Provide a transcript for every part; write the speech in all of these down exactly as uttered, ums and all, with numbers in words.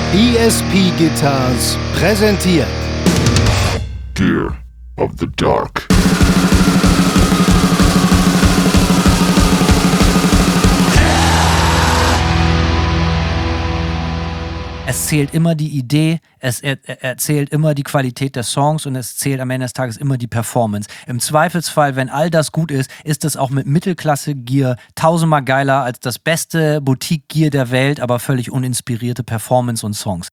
E S P Guitars präsentiert Gear of the Dark. Es zählt immer die Idee, es er, er zählt immer die Qualität des Songs und es zählt am Ende des Tages immer die Performance. Im Zweifelsfall, wenn all das gut ist, ist es auch mit Mittelklasse-Gear tausendmal geiler als das beste Boutique-Gear der Welt, aber völlig uninspirierte Performance und Songs.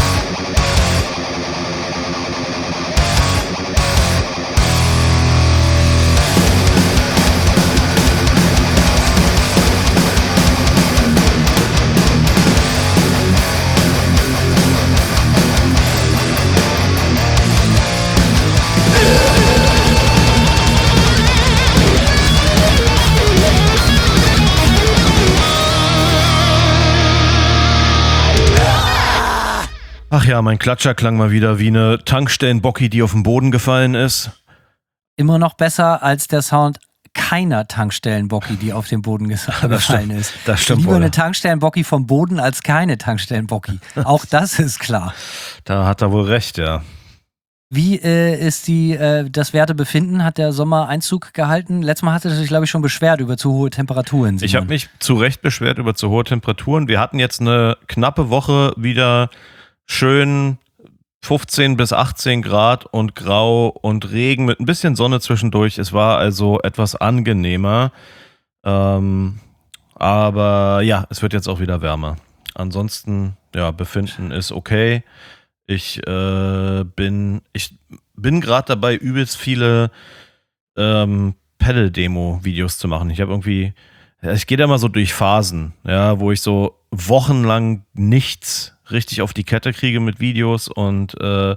Ach ja, mein Klatscher klang mal wieder wie eine Tankstellenbocki, die auf den Boden gefallen ist. Immer noch besser als der Sound keiner Tankstellenbocki, die auf den Boden gefallen das stimmt, ist. Das stimmt Lieber wohl. eine Tankstellenbocki vom Boden als keine Tankstellenbocki. Auch das ist klar. Da hat er wohl recht, ja. Wie äh, ist die, äh, das Wertebefinden? Hat der Sommer Einzug gehalten? Letztes Mal hatte er sich, glaube ich, schon beschwert über zu hohe Temperaturen. Simon. Ich habe mich zu Recht beschwert über zu hohe Temperaturen. Wir hatten jetzt eine knappe Woche wieder schön fünfzehn bis achtzehn Grad und grau und Regen mit ein bisschen Sonne zwischendurch. Es war also etwas angenehmer. Ähm, aber ja, es wird jetzt auch wieder wärmer. Ansonsten, ja, Befinden ist okay. Ich äh, bin, ich bin gerade dabei, übelst viele ähm, Pedal-Demo-Videos zu machen. Ich habe irgendwie, ich gehe da mal so durch Phasen, ja, wo ich so wochenlang nichts richtig auf die Kette kriege mit Videos und äh,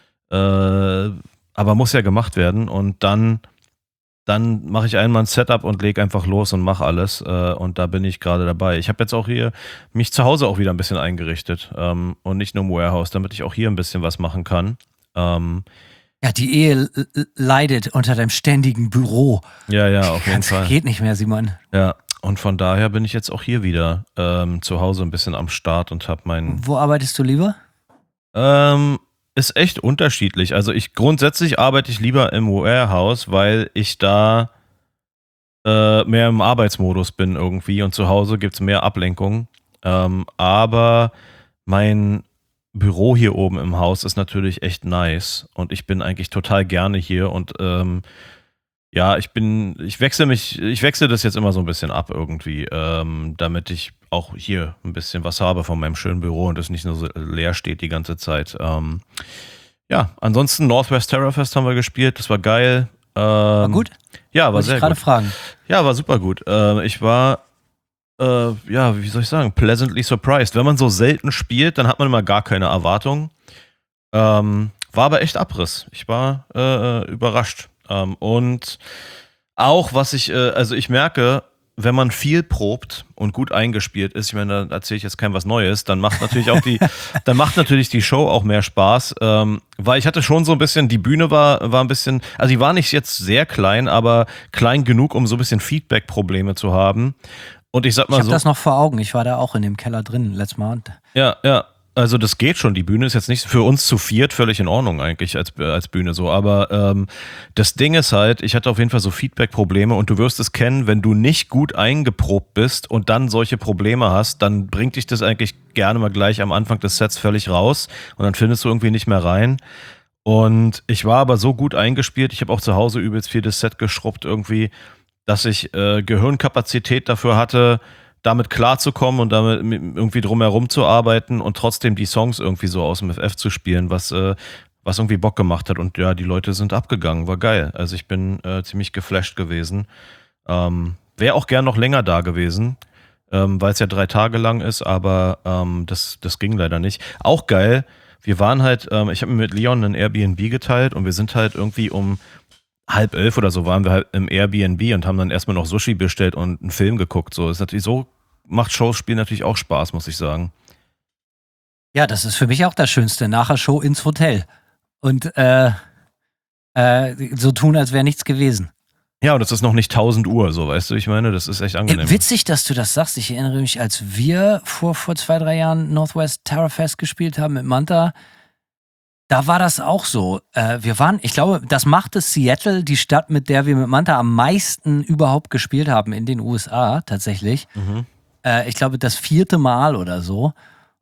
äh, aber muss ja gemacht werden und dann dann mache ich einmal ein Setup und lege einfach los und mache alles äh, und da bin ich gerade dabei. Ich habe jetzt auch hier mich zu Hause auch wieder ein bisschen eingerichtet ähm, und nicht nur im Warehouse, damit ich auch hier ein bisschen was machen kann. Ähm, ja, die Ehe l- l- leidet unter deinem ständigen Büro. ja, ja, auf jeden Das Fall. geht nicht mehr, Simon. Ja, und von daher bin ich jetzt auch hier wieder ähm, zu Hause ein bisschen am Start und habe meinen Wo arbeitest du lieber? Ähm, ist echt unterschiedlich. Also ich grundsätzlich arbeite ich lieber im Warehouse, weil ich da äh, mehr im Arbeitsmodus bin irgendwie und zu Hause gibt es mehr Ablenkung. Ähm, aber mein Büro hier oben im Haus ist natürlich echt nice und ich bin eigentlich total gerne hier und ähm, ja, ich bin, ich wechsle mich, ich wechsle das jetzt immer so ein bisschen ab irgendwie, ähm, damit ich auch hier ein bisschen was habe von meinem schönen Büro und es nicht nur so leer steht die ganze Zeit. Ähm, ja, ansonsten Northwest Terrorfest haben wir gespielt, das war geil. Ähm, War gut? Ja, war Wollte sehr ich gerade gut. fragen. Ja, war super gut. Ähm, ich war, äh, ja, wie soll ich sagen, pleasantly surprised. Wenn man so selten spielt, dann hat man immer gar keine Erwartungen. Ähm, war aber echt Abriss. Ich war äh, überrascht. Ähm, und auch, was ich, äh, also ich merke, wenn man viel probt und gut eingespielt ist, ich meine, da erzähle ich jetzt kein was Neues, dann macht natürlich auch die, dann macht natürlich die Show auch mehr Spaß, ähm, weil ich hatte schon so ein bisschen, die Bühne war, war ein bisschen, also die war nicht jetzt sehr klein, aber klein genug, um so ein bisschen Feedback-Probleme zu haben. Und ich sag mal Ich habe so, das noch vor Augen. Ich war da auch in dem Keller drin letztes Mal. Und ja, ja. Also das geht schon, die Bühne ist jetzt nicht für uns zu viert völlig in Ordnung eigentlich als, als Bühne so, aber ähm, das Ding ist halt, ich hatte auf jeden Fall so Feedback-Probleme und du wirst es kennen, wenn du nicht gut eingeprobt bist und dann solche Probleme hast, dann bringt dich das eigentlich gerne mal gleich am Anfang des Sets völlig raus und dann findest du irgendwie nicht mehr rein. Und ich war aber so gut eingespielt, ich habe auch zu Hause übelst viel das Set geschrubbt irgendwie, dass ich äh, Gehirnkapazität dafür hatte, damit klarzukommen und damit irgendwie drumherum zu arbeiten und trotzdem die Songs irgendwie so aus dem F F zu spielen, was, äh, was irgendwie Bock gemacht hat. Und ja, die Leute sind abgegangen, war geil. Also ich bin äh, ziemlich geflasht gewesen. Ähm, Wäre auch gern noch länger da gewesen, ähm, weil es ja drei Tage lang ist, aber ähm, das, das ging leider nicht. Auch geil, wir waren halt, ähm, ich habe mir mit Leon ein Airbnb geteilt und wir sind halt irgendwie um halb elf oder so waren wir halt im Airbnb und haben dann erstmal noch Sushi bestellt und einen Film geguckt. So ist natürlich so, macht Shows spielen natürlich auch Spaß, muss ich sagen. ja, das ist für mich auch das Schönste. Nachher Show ins Hotel. Und äh, äh, so tun, als wäre nichts gewesen. Ja, und das ist noch nicht tausend Uhr, so, weißt du, ich meine, das ist echt angenehm. Äh, witzig, dass du das sagst. Ich erinnere mich, als wir vor, vor zwei, drei Jahren Northwest Terror Fest gespielt haben mit Manta, da war das auch so. Äh, wir waren, ich glaube, das machte Seattle die Stadt, mit der wir mit Manta am meisten überhaupt gespielt haben in den U S A, tatsächlich. Mhm. Äh, ich glaube, das vierte Mal oder so.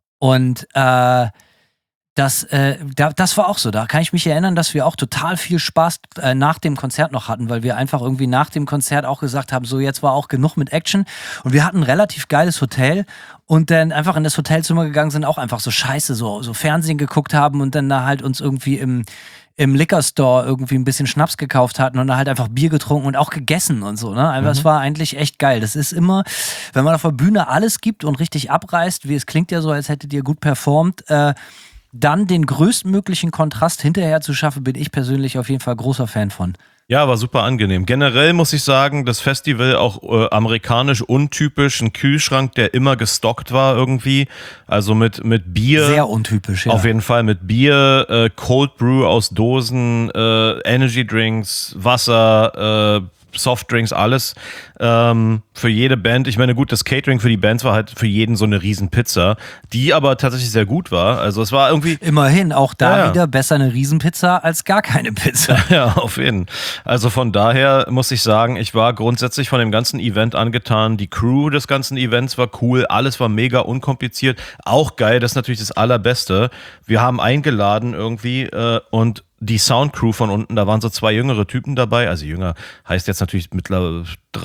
Und äh, Das, äh, da, das war auch so. Da kann ich mich erinnern, dass wir auch total viel Spaß äh, nach dem Konzert noch hatten, weil wir einfach irgendwie nach dem Konzert auch gesagt haben, so jetzt war auch genug mit Action. Und wir hatten ein relativ geiles Hotel und dann einfach in das Hotelzimmer gegangen sind, auch einfach so scheiße, so, so Fernsehen geguckt haben und dann da halt uns irgendwie im, im Liquor Store irgendwie ein bisschen Schnaps gekauft hatten und da halt einfach Bier getrunken und auch gegessen und so. Ne? Einfach, es war eigentlich echt geil. Das ist immer, wenn man auf der Bühne alles gibt und richtig abreißt, wie es klingt ja so, als hättet ihr gut performt, äh, dann den größtmöglichen Kontrast hinterher zu schaffen, bin ich persönlich auf jeden Fall großer Fan von. Ja, war super angenehm. Generell muss ich sagen, das Festival auch äh, amerikanisch untypisch, ein Kühlschrank, der immer gestockt war irgendwie, also mit, mit Bier. Sehr untypisch, ja. Auf jeden Fall mit Bier, äh, Cold Brew aus Dosen, äh, Energy Drinks, Wasser, äh, Softdrinks, alles ähm, für jede Band. Ich meine, gut, das Catering für die Bands war halt für jeden so eine Riesenpizza, die aber tatsächlich sehr gut war. Also es war irgendwie... Immerhin, auch da ja, ja. wieder besser eine Riesenpizza als gar keine Pizza. Ja, auf jeden Fall. Also von daher muss ich sagen, ich war grundsätzlich von dem ganzen Event angetan. Die Crew des ganzen Events war cool, alles war mega unkompliziert. Auch geil, das ist natürlich das Allerbeste. Wir haben eingeladen irgendwie äh, und die Soundcrew von unten, da waren so zwei jüngere Typen dabei, also jünger heißt jetzt natürlich mittlerweile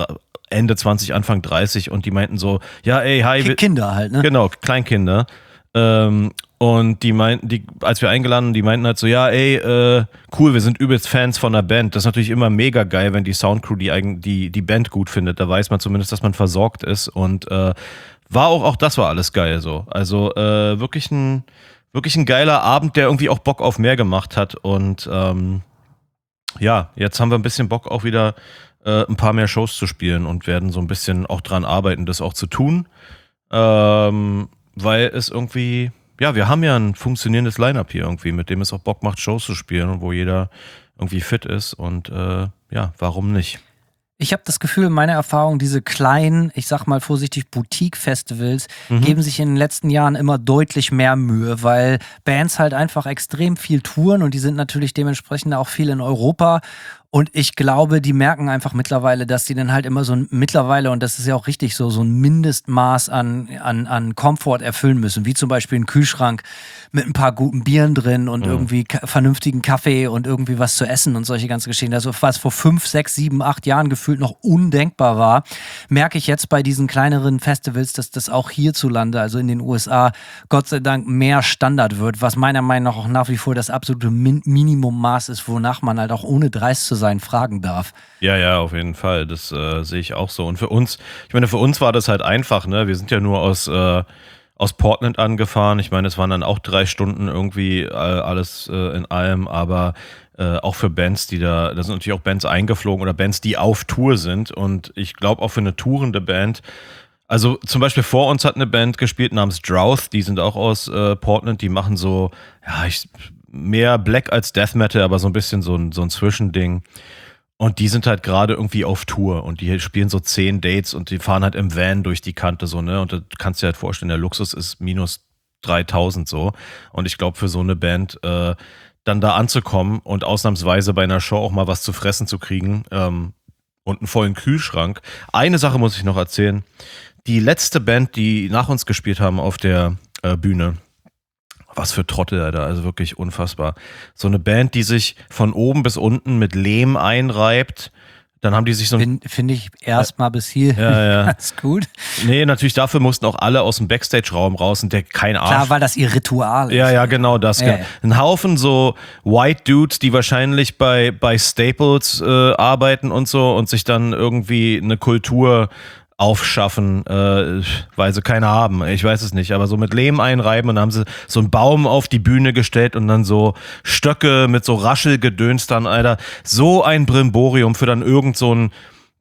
Ende zwanzig, Anfang dreißig und die meinten so, ja ey, hi. Wir, Kinder halt, ne? Genau, Kleinkinder. Ähm, und die meinten, die, als wir eingeladen, die meinten halt so, ja ey, äh, cool, wir sind übelst Fans von der Band. Das ist natürlich immer mega geil, wenn die Soundcrew die, eigen, die, die Band gut findet. Da weiß man zumindest, dass man versorgt ist und äh, war auch, auch das war alles geil so. Also äh, wirklich ein Wirklich ein geiler Abend, der irgendwie auch Bock auf mehr gemacht hat. Und ähm, ja, jetzt haben wir ein bisschen Bock auch wieder äh, ein paar mehr Shows zu spielen und werden so ein bisschen auch dran arbeiten, das auch zu tun. Ähm, weil es irgendwie, ja, wir haben ja ein funktionierendes Line-Up hier irgendwie, mit dem es auch Bock macht, Shows zu spielen und wo jeder irgendwie fit ist. Und äh, ja, warum nicht? Ich habe das Gefühl, meine Erfahrung, diese kleinen, ich sag mal vorsichtig, Boutique-Festivals mhm. geben sich in den letzten Jahren immer deutlich mehr Mühe, weil Bands halt einfach extrem viel touren und die sind natürlich dementsprechend auch viel in Europa. Und ich glaube, die merken einfach mittlerweile, dass die dann halt immer so ein, mittlerweile, und das ist ja auch richtig so, so ein Mindestmaß an, an, an Komfort erfüllen müssen. Wie zum Beispiel ein Kühlschrank mit ein paar guten Bieren drin und mhm. irgendwie ka- vernünftigen Kaffee und irgendwie was zu essen und solche ganzen Geschichten. Also was vor fünf, sechs, sieben, acht Jahren gefühlt noch undenkbar war, merke ich jetzt bei diesen kleineren Festivals, dass das auch hierzulande, also in den U S A, Gott sei Dank mehr Standard wird, was meiner Meinung nach auch nach wie vor das absolute Min- Minimummaß ist, wonach man halt auch ohne dreist zu sein fragen darf. Ja, ja, auf jeden Fall. Das äh, sehe ich auch so. Und für uns, ich meine, für uns war das halt einfach, ne? Wir sind ja nur aus, äh, aus Portland angefahren. Ich meine, es waren dann auch drei Stunden irgendwie äh, alles äh, in allem, aber äh, auch für Bands, die da, da sind natürlich auch Bands eingeflogen oder Bands, die auf Tour sind. Und ich glaube auch für eine tourende Band, also zum Beispiel vor uns hat eine Band gespielt namens Drouth, die sind auch aus äh, Portland, die machen so, ja, ich mehr Black als Death Metal, aber so ein bisschen so ein, so ein Zwischending. Und die sind halt gerade irgendwie auf Tour und die spielen so zehn Dates und die fahren halt im Van durch die Kante so, ne? Und da kannst du dir halt vorstellen, der Luxus ist minus dreitausend so. Und ich glaube, für so eine Band äh, dann da anzukommen und ausnahmsweise bei einer Show auch mal was zu fressen zu kriegen ähm, und einen vollen Kühlschrank. Eine Sache muss ich noch erzählen. Die letzte Band, die nach uns gespielt haben auf der äh, Bühne, was für Trottel, Alter, also wirklich unfassbar. So eine Band, die sich von oben bis unten mit Lehm einreibt. Dann haben die sich so ein... Finde find ich erstmal bis hier ja, ja. ganz gut. Nee, natürlich dafür mussten auch alle aus dem Backstage-Raum raus und der kein Arsch. Klar, weil das ihr Ritual ist. Ja, ja, genau das. Ja, ja. Ein Haufen so White Dudes, die wahrscheinlich bei, bei Staples äh, arbeiten und so und sich dann irgendwie eine Kultur aufschaffen, äh, weil sie keine haben. Ich weiß es nicht, aber so mit Lehm einreiben und dann haben sie so einen Baum auf die Bühne gestellt und dann so Stöcke mit so Raschelgedöns dann, Alter. So ein Brimborium für dann irgend so ein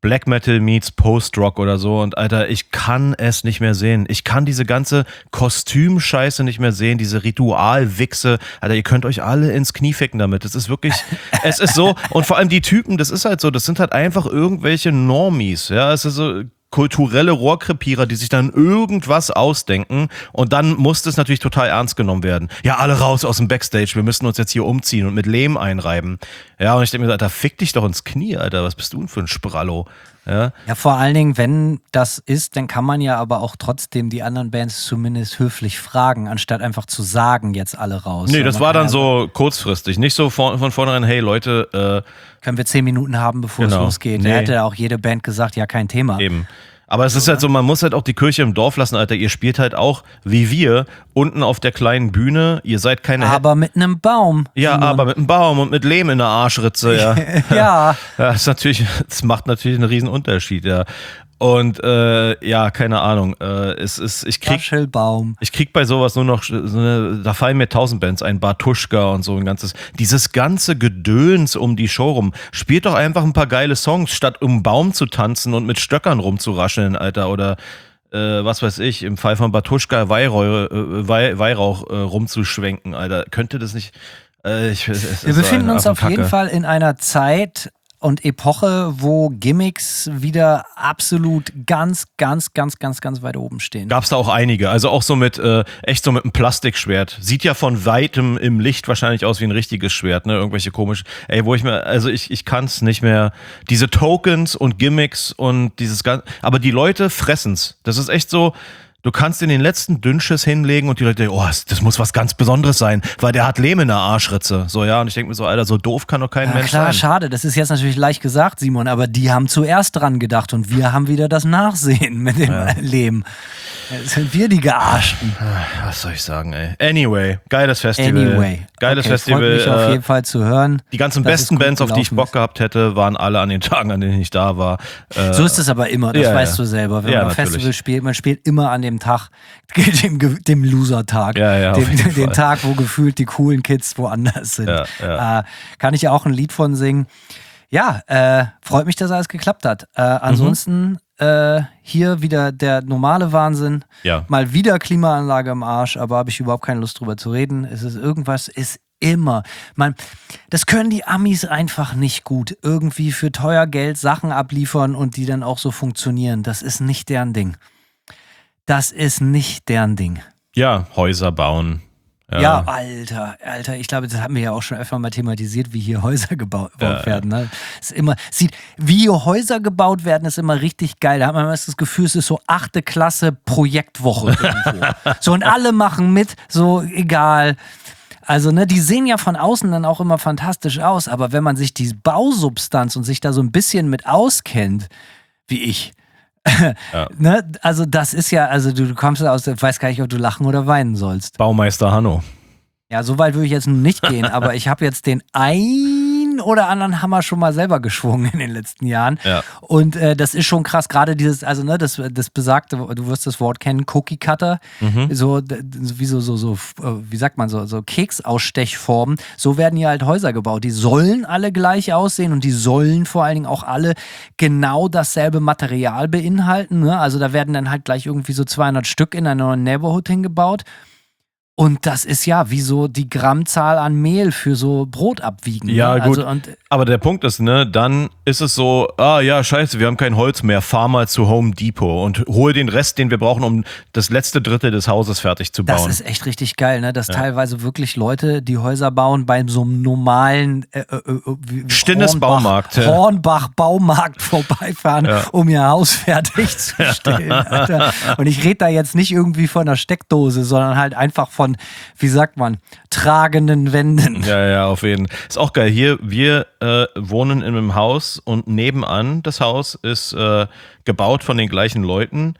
Black Metal meets Post-Rock oder so und Alter, ich kann es nicht mehr sehen. Ich kann diese ganze Kostümscheiße nicht mehr sehen, diese Ritualwichse. Alter, ihr könnt euch alle ins Knie ficken damit. Das ist wirklich, es ist so, und vor allem die Typen, das ist halt so, das sind halt einfach irgendwelche Normies, ja, es ist so kulturelle Rohrkrepierer, die sich dann irgendwas ausdenken und dann muss das natürlich total ernst genommen werden. Ja, alle raus aus dem Backstage, wir müssen uns jetzt hier umziehen und mit Lehm einreiben. Ja, und ich denke mir, Alter, fick dich doch ins Knie, Alter, was bist du denn für ein Sprallo? Ja. Ja, vor allen Dingen, wenn das ist, dann kann man ja aber auch trotzdem die anderen Bands zumindest höflich fragen, anstatt einfach zu sagen, jetzt alle raus. Nee, ja, das war dann ja so kurzfristig, nicht so von, von vornherein, hey Leute, äh, können wir zehn Minuten haben, bevor genau. es losgeht. Nee. Da hätte auch jede Band gesagt, ja, kein Thema. Eben. Aber es ist halt so, man muss halt auch die Kirche im Dorf lassen, Alter. Ihr spielt halt auch, wie wir, unten auf der kleinen Bühne. Ihr seid keine... Aber mit einem Baum. Ja, Simon. aber mit einem Baum und mit Lehm in der Arschritze, ja. ja. Ja, das ist natürlich, das macht natürlich einen riesen Unterschied, ja. Und äh, ja, keine Ahnung. Äh, es ist, ich krieg, Baum. ich krieg bei sowas nur noch, so eine, da fallen mir tausend Bands ein, Bartuschka und so ein ganzes, dieses ganze Gedöns um die Show rum. Spielt doch einfach ein paar geile Songs, statt um einen Baum zu tanzen und mit Stöckern rumzurascheln, Alter, oder äh, was weiß ich, im Fall von Bartuschka Weihrauch, äh, Weih, Weihrauch äh, rumzuschwenken, Alter. Könnte das nicht... Äh, ich, es Wir ist befinden eine uns auf jeden Affenkacke. Fall in einer Zeit und Epoche, wo Gimmicks wieder absolut ganz, ganz, ganz, ganz, ganz weit oben stehen. Gab's da auch einige, also auch so mit, äh, echt so mit einem Plastikschwert. Sieht ja von weitem im Licht wahrscheinlich aus wie ein richtiges Schwert, ne, irgendwelche komisch, ey, wo ich mir, also ich, ich kann's nicht mehr, diese Tokens und Gimmicks und dieses ganze, aber die Leute fressen's. Das ist echt so, du kannst in den letzten Dünnschiss hinlegen und die Leute denken, oh, das muss was ganz Besonderes sein, weil der hat Lehm in der Arschritze. So, ja, und ich denke mir so, Alter, so doof kann doch kein Ja, Mensch klar, sein. schade. Das ist jetzt natürlich leicht gesagt, Simon, aber die haben zuerst dran gedacht und wir haben wieder das Nachsehen mit dem Ja. Leben. Jetzt sind wir die Gearschten. Was soll ich sagen, ey? Anyway, geiles Festival. Anyway. Geiles okay, Festival. Freut mich auf äh, jeden Fall zu hören. Die ganzen dass es besten gut Bands, auf die ich gelaufen Bock ist. gehabt hätte, waren alle an den Tagen, an denen ich da war. Äh, So ist es aber immer, das ja, weißt ja. du selber. Wenn Ja, man ein natürlich. Festival spielt, man spielt immer an dem Tag, dem, Ge- dem Loser-Tag. Ja, ja, auf dem, jeden den Fall. Tag, wo gefühlt die coolen Kids woanders sind. Ja, ja. Äh, kann ich ja auch ein Lied von singen. Ja, äh, freut mich, dass alles geklappt hat. Äh, ansonsten äh, hier wieder der normale Wahnsinn. Ja. Mal wieder Klimaanlage im Arsch, aber habe ich überhaupt keine Lust drüber zu reden. Es ist irgendwas, ist immer. Man, das können die Amis einfach nicht gut. Irgendwie für teuer Geld Sachen abliefern und die dann auch so funktionieren. Das ist nicht deren Ding. Das ist nicht deren Ding. Ja, Häuser bauen. Ja, Alter, Alter, ich glaube, das haben wir ja auch schon öfter mal thematisiert, wie hier Häuser gebaut Ja. werden. Ne? Ist immer, sieht, wie hier Häuser gebaut werden, ist immer richtig geil. Da hat man immer das Gefühl, es ist so achte Klasse Projektwoche irgendwo. So, und alle machen mit, so egal. Also, ne, die sehen ja von außen dann auch immer fantastisch aus, aber wenn man sich die Bausubstanz und sich da so ein bisschen mit auskennt, wie ich, Ja. ne, also das ist ja, also du, du kommst aus, ich weiß gar nicht, ob du lachen oder weinen sollst. Baumeister Hanno. Ja, so weit würde ich jetzt nun nicht gehen, aber ich habe jetzt den ein oder anderen Hammer schon mal selber geschwungen in den letzten Jahren. Ja. Und äh, das ist schon krass, gerade dieses, also ne, das, das besagte, du wirst das Wort kennen, Cookie Cutter, Mhm. so d- wie so, so, so, äh, wie sagt man, so, so Keksausstechformen, so werden hier halt Häuser gebaut. Die sollen alle gleich aussehen und die sollen vor allen Dingen auch alle genau dasselbe Material beinhalten. Ne? Also da werden dann halt gleich irgendwie so zweihundert Stück in einer neuen Neighborhood hingebaut. Und das ist ja wie so die Grammzahl an Mehl für so Brot abwiegen. Ja, ne? gut. Also, und Aber der Punkt ist, ne, dann ist es so, ah ja, scheiße, wir haben kein Holz mehr, fahr mal zu Home Depot und hol den Rest, den wir brauchen, um das letzte Drittel des Hauses fertig zu das bauen. ist echt richtig geil, ne? Dass teilweise wirklich Leute, die Häuser bauen, bei so einem normalen äh, äh, äh, wie- Stinnes Hornbach- Baumarkt, ja. Hornbach Baumarkt vorbeifahren, Ja. um ihr Haus fertig zu stellen. Alter. Und ich rede da jetzt nicht irgendwie von einer Steckdose, sondern halt einfach von, wie sagt man, tragenden Wänden. Ja, ja, auf jeden Fall. Ist auch geil. Hier, wir äh, wohnen in einem Haus und nebenan das Haus ist äh, gebaut von den gleichen Leuten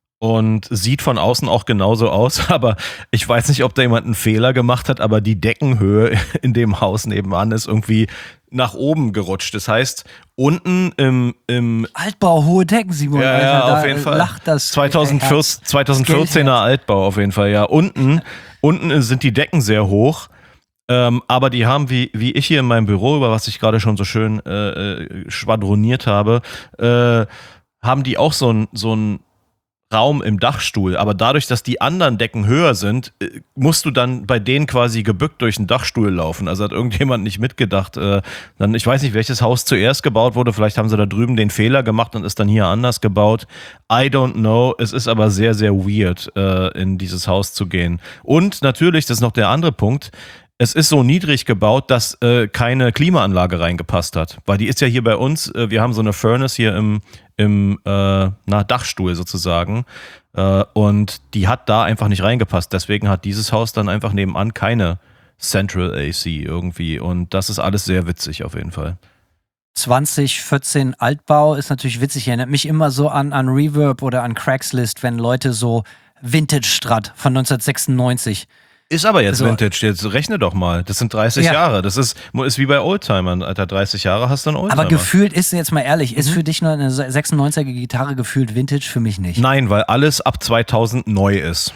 und sieht von außen auch genauso aus. Aber ich weiß nicht, ob da jemand einen Fehler gemacht hat, aber die Deckenhöhe in dem Haus nebenan ist irgendwie nach oben gerutscht. Das heißt, unten im, im Altbau, hohe Decken, Simon. ja, Alter, ja, da auf jeden Fall. Lacht das zweitausendvierzehn, Herz. zweitausendvierzehner Altbau auf jeden Fall, ja. Unten, unten sind die Decken sehr hoch, Ähm, aber die haben, wie, wie ich hier in meinem Büro, über was ich gerade schon so schön äh, schwadroniert habe, äh, haben die auch so ein, so ein Raum im Dachstuhl, aber dadurch, dass die anderen Decken höher sind, musst du dann bei denen quasi gebückt durch den Dachstuhl laufen. Also hat irgendjemand nicht mitgedacht. Äh, dann, ich weiß nicht, welches Haus zuerst gebaut wurde. Vielleicht haben sie da drüben den Fehler gemacht und ist dann hier anders gebaut. I don't know. Es ist aber sehr, sehr weird, äh, in dieses Haus zu gehen. Und natürlich, das ist noch der andere Punkt, es ist so niedrig gebaut, dass äh, keine Klimaanlage reingepasst hat. Weil die ist ja hier bei uns, äh, wir haben so eine Furnace hier im, im äh, na, Dachstuhl sozusagen. Äh, und die hat da einfach nicht reingepasst. Deswegen hat dieses Haus dann einfach nebenan keine Central A C irgendwie. Und das ist alles sehr witzig auf jeden Fall. zwanzig vierzehn Altbau ist natürlich witzig. Erinnert mich immer so an, an Reverb oder an Craigslist, wenn Leute so Vintage-Strat von neunzehnhundertsechsundneunzig. Ist aber jetzt Also, Vintage, jetzt rechne doch mal. Das sind dreißig Ja. Jahre. Das ist, ist wie bei Oldtimern, Alter. dreißig Jahre hast du einen Oldtimer. Aber gefühlt ist, jetzt mal ehrlich, ist für dich nur eine sechsundneunziger Gitarre gefühlt Vintage? Für mich nicht. Nein, weil alles ab zweitausend neu ist.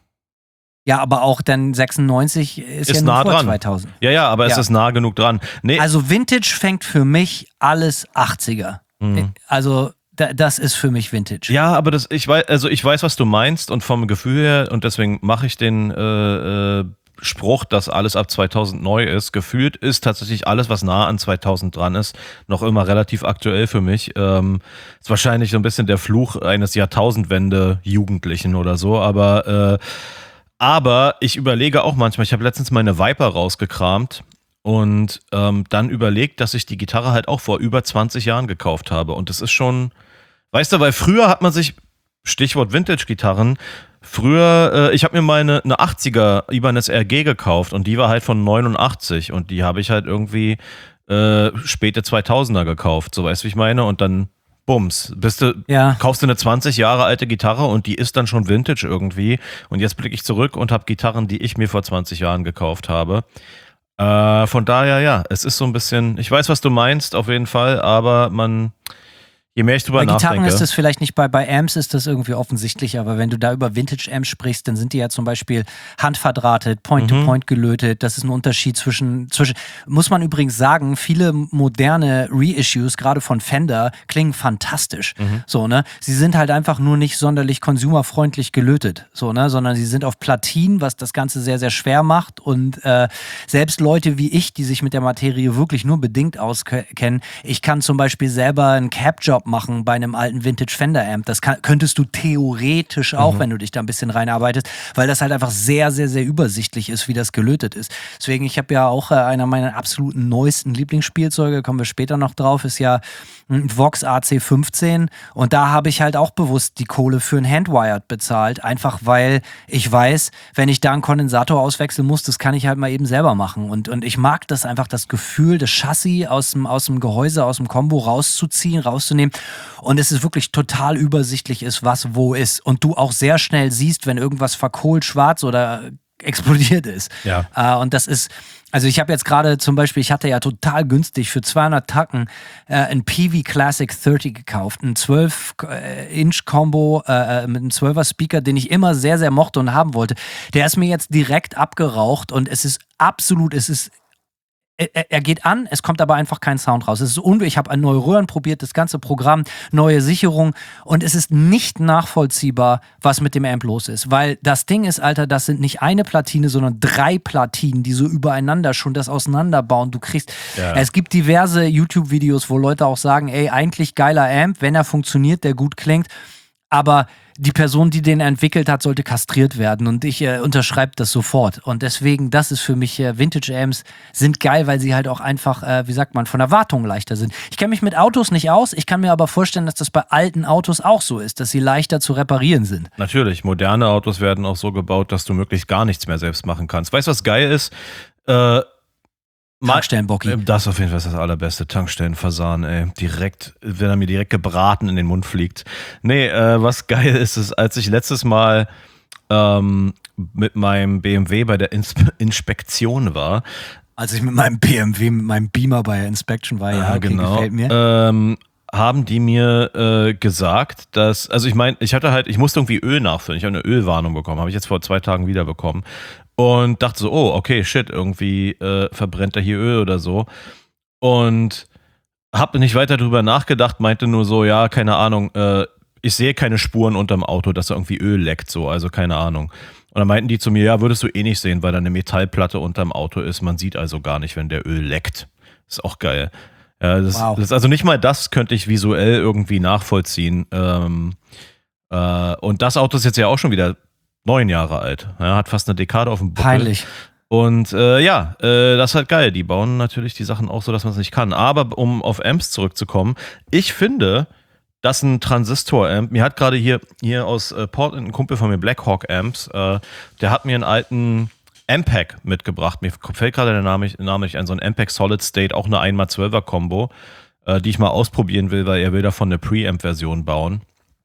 Ja, aber auch dann sechsundneunzig ist, Ist ja nur nah vor dran. zweitausend. Ja, ja, aber es Ja. ist nah genug dran. Nee, Also Vintage fängt für mich alles achtziger. Mhm. Also da, das ist für mich Vintage. ja, aber das, ich weiß, also ich weiß, was du meinst und vom Gefühl her, und deswegen mache ich den äh, äh, Spruch, dass alles ab zweitausend neu ist. Gefühlt ist tatsächlich alles, was nah an zweitausend dran ist, noch immer relativ aktuell für mich. Ähm, ist wahrscheinlich so ein bisschen der Fluch eines Jahrtausendwende-Jugendlichen oder so, aber äh, aber ich überlege auch manchmal, ich habe letztens meine Viper rausgekramt und ähm, dann überlegt, dass ich die Gitarre halt auch vor über zwanzig Jahren gekauft habe. Und das ist schon, weißt du, weil früher hat man sich, Stichwort Vintage-Gitarren, früher, äh, ich habe mir mal eine, eine achtziger Ibanez R G gekauft und die war halt von neunundachtzig und die habe ich halt irgendwie äh, späte zweitausender gekauft, so weißt du, wie ich meine? Und dann Bums, bist du, Ja. kaufst du eine zwanzig Jahre alte Gitarre und die ist dann schon Vintage irgendwie. Und jetzt blicke ich zurück und habe Gitarren, die ich mir vor zwanzig Jahren gekauft habe. Äh, von daher, ja, es ist so ein bisschen, ich weiß, was du meinst, auf jeden Fall, aber man, je mehr ich drüber Bei Gitarren nachdenke. ist das vielleicht nicht, bei, bei Amps ist das irgendwie offensichtlich, aber wenn du da über Vintage-Amps sprichst, dann sind die ja zum Beispiel handverdrahtet, Point-to-Point gelötet. Das ist ein Unterschied zwischen, zwischen, muss man übrigens sagen, viele moderne Reissues, gerade von Fender, klingen fantastisch. So, ne? Sie sind halt einfach nur nicht sonderlich consumerfreundlich gelötet, so, ne? Sondern sie sind auf Platinen, was das Ganze sehr, sehr schwer macht und äh, selbst Leute wie ich, die sich mit der Materie wirklich nur bedingt auskennen, ich kann zum Beispiel selber einen Cap-Job machen bei einem alten Vintage Fender Amp. Das kann, könntest du theoretisch auch, mhm. wenn du dich da ein bisschen reinarbeitest, weil das halt einfach sehr, sehr, sehr übersichtlich ist, wie das gelötet ist. Deswegen, ich habe ja auch äh, einer meiner absoluten neuesten Lieblingsspielzeuge, kommen wir später noch drauf, ist ja ein Vox A C fünfzehn und da habe ich halt auch bewusst die Kohle für ein Handwired bezahlt, einfach weil ich weiß, wenn ich da einen Kondensator auswechseln muss, das kann ich halt mal eben selber machen und, und ich mag das einfach, das Gefühl, das Chassis aus dem, aus dem Gehäuse, aus dem Combo rauszuziehen, rauszunehmen und es ist wirklich total übersichtlich ist, was wo ist und du auch sehr schnell siehst, wenn irgendwas verkohlt, schwarz oder explodiert ist. Ja. Äh, und das ist, also ich habe jetzt gerade zum Beispiel, ich hatte ja total günstig für zweihundert Tacken äh, ein P V Classic dreißig gekauft, ein zwölf Inch Combo äh, mit einem zwölfer Speaker, den ich immer sehr, sehr mochte und haben wollte. Der ist mir jetzt direkt abgeraucht und es ist absolut, es ist Er, er geht an, es kommt aber einfach kein Sound raus. Es ist un- ich habe neue Röhren probiert, das ganze Programm, neue Sicherung und es ist nicht nachvollziehbar, was mit dem Amp los ist. Weil das Ding ist, Alter, das sind nicht eine Platine, sondern drei Platinen, die so übereinander schon das auseinanderbauen. Du kriegst, Ja. es gibt diverse YouTube-Videos, wo Leute auch sagen, ey, eigentlich geiler Amp, wenn er funktioniert, der gut klingt, aber die Person, die den entwickelt hat, sollte kastriert werden und ich äh, unterschreibe das sofort und deswegen, das ist für mich, äh, Vintage-Amps sind geil, weil sie halt auch einfach, äh, wie sagt man, von der Wartung leichter sind. Ich kenne mich mit Autos nicht aus, ich kann mir aber vorstellen, dass das bei alten Autos auch so ist, dass sie leichter zu reparieren sind. Natürlich, moderne Autos werden auch so gebaut, dass du möglichst gar nichts mehr selbst machen kannst. Weißt du, was geil ist? Äh, Tankstellenbocki. Äh, Das auf jeden Fall ist das allerbeste. Tankstellenfasan, ey. Direkt, wenn er mir direkt gebraten in den Mund fliegt. Nee, äh, was geil ist, ist, als ich letztes Mal ähm, mit meinem B M W bei der Inspe- Inspektion war. Als ich mit meinem B M W, mit meinem Beamer bei der Inspection war, ja, Ah, okay, genau. gefällt mir. Ähm, haben die mir äh, gesagt, dass, also ich meine, ich hatte halt, ich musste irgendwie Öl nachfüllen. Ich habe eine Ölwarnung bekommen, habe ich jetzt vor zwei Tagen wieder bekommen. und dachte so, oh, okay, shit, irgendwie äh, verbrennt er hier Öl oder so. Und habe nicht weiter drüber nachgedacht, meinte nur so, ja, keine Ahnung, äh, ich sehe keine Spuren unterm Auto, dass da irgendwie Öl leckt, so, also keine Ahnung. Und dann meinten die zu mir, ja, würdest du eh nicht sehen, weil da eine Metallplatte unterm Auto ist. Man sieht also gar nicht, wenn der Öl leckt. Ist auch geil. Ja, das, Wow. das, also nicht mal das könnte ich visuell irgendwie nachvollziehen. Ähm, äh, und das Auto ist jetzt ja auch schon wieder neun Jahre alt. Ja, hat fast eine Dekade auf dem Buckel. Peinlich. Und äh, ja, äh, das ist halt geil. Die bauen natürlich die Sachen auch so, dass man es nicht kann. Aber um auf Amps zurückzukommen, ich finde, dass ein Transistor-Amp, mir hat gerade hier, hier aus äh, Portland ein Kumpel von mir, Blackhawk Amps, äh, der hat mir einen alten Ampeg mitgebracht. Mir fällt gerade der Name, Name nicht ein, so ein Ampeg Solid State, auch eine eins mal zwölfer Kombo, äh, die ich mal ausprobieren will, weil er will davon eine Preamp-Version bauen.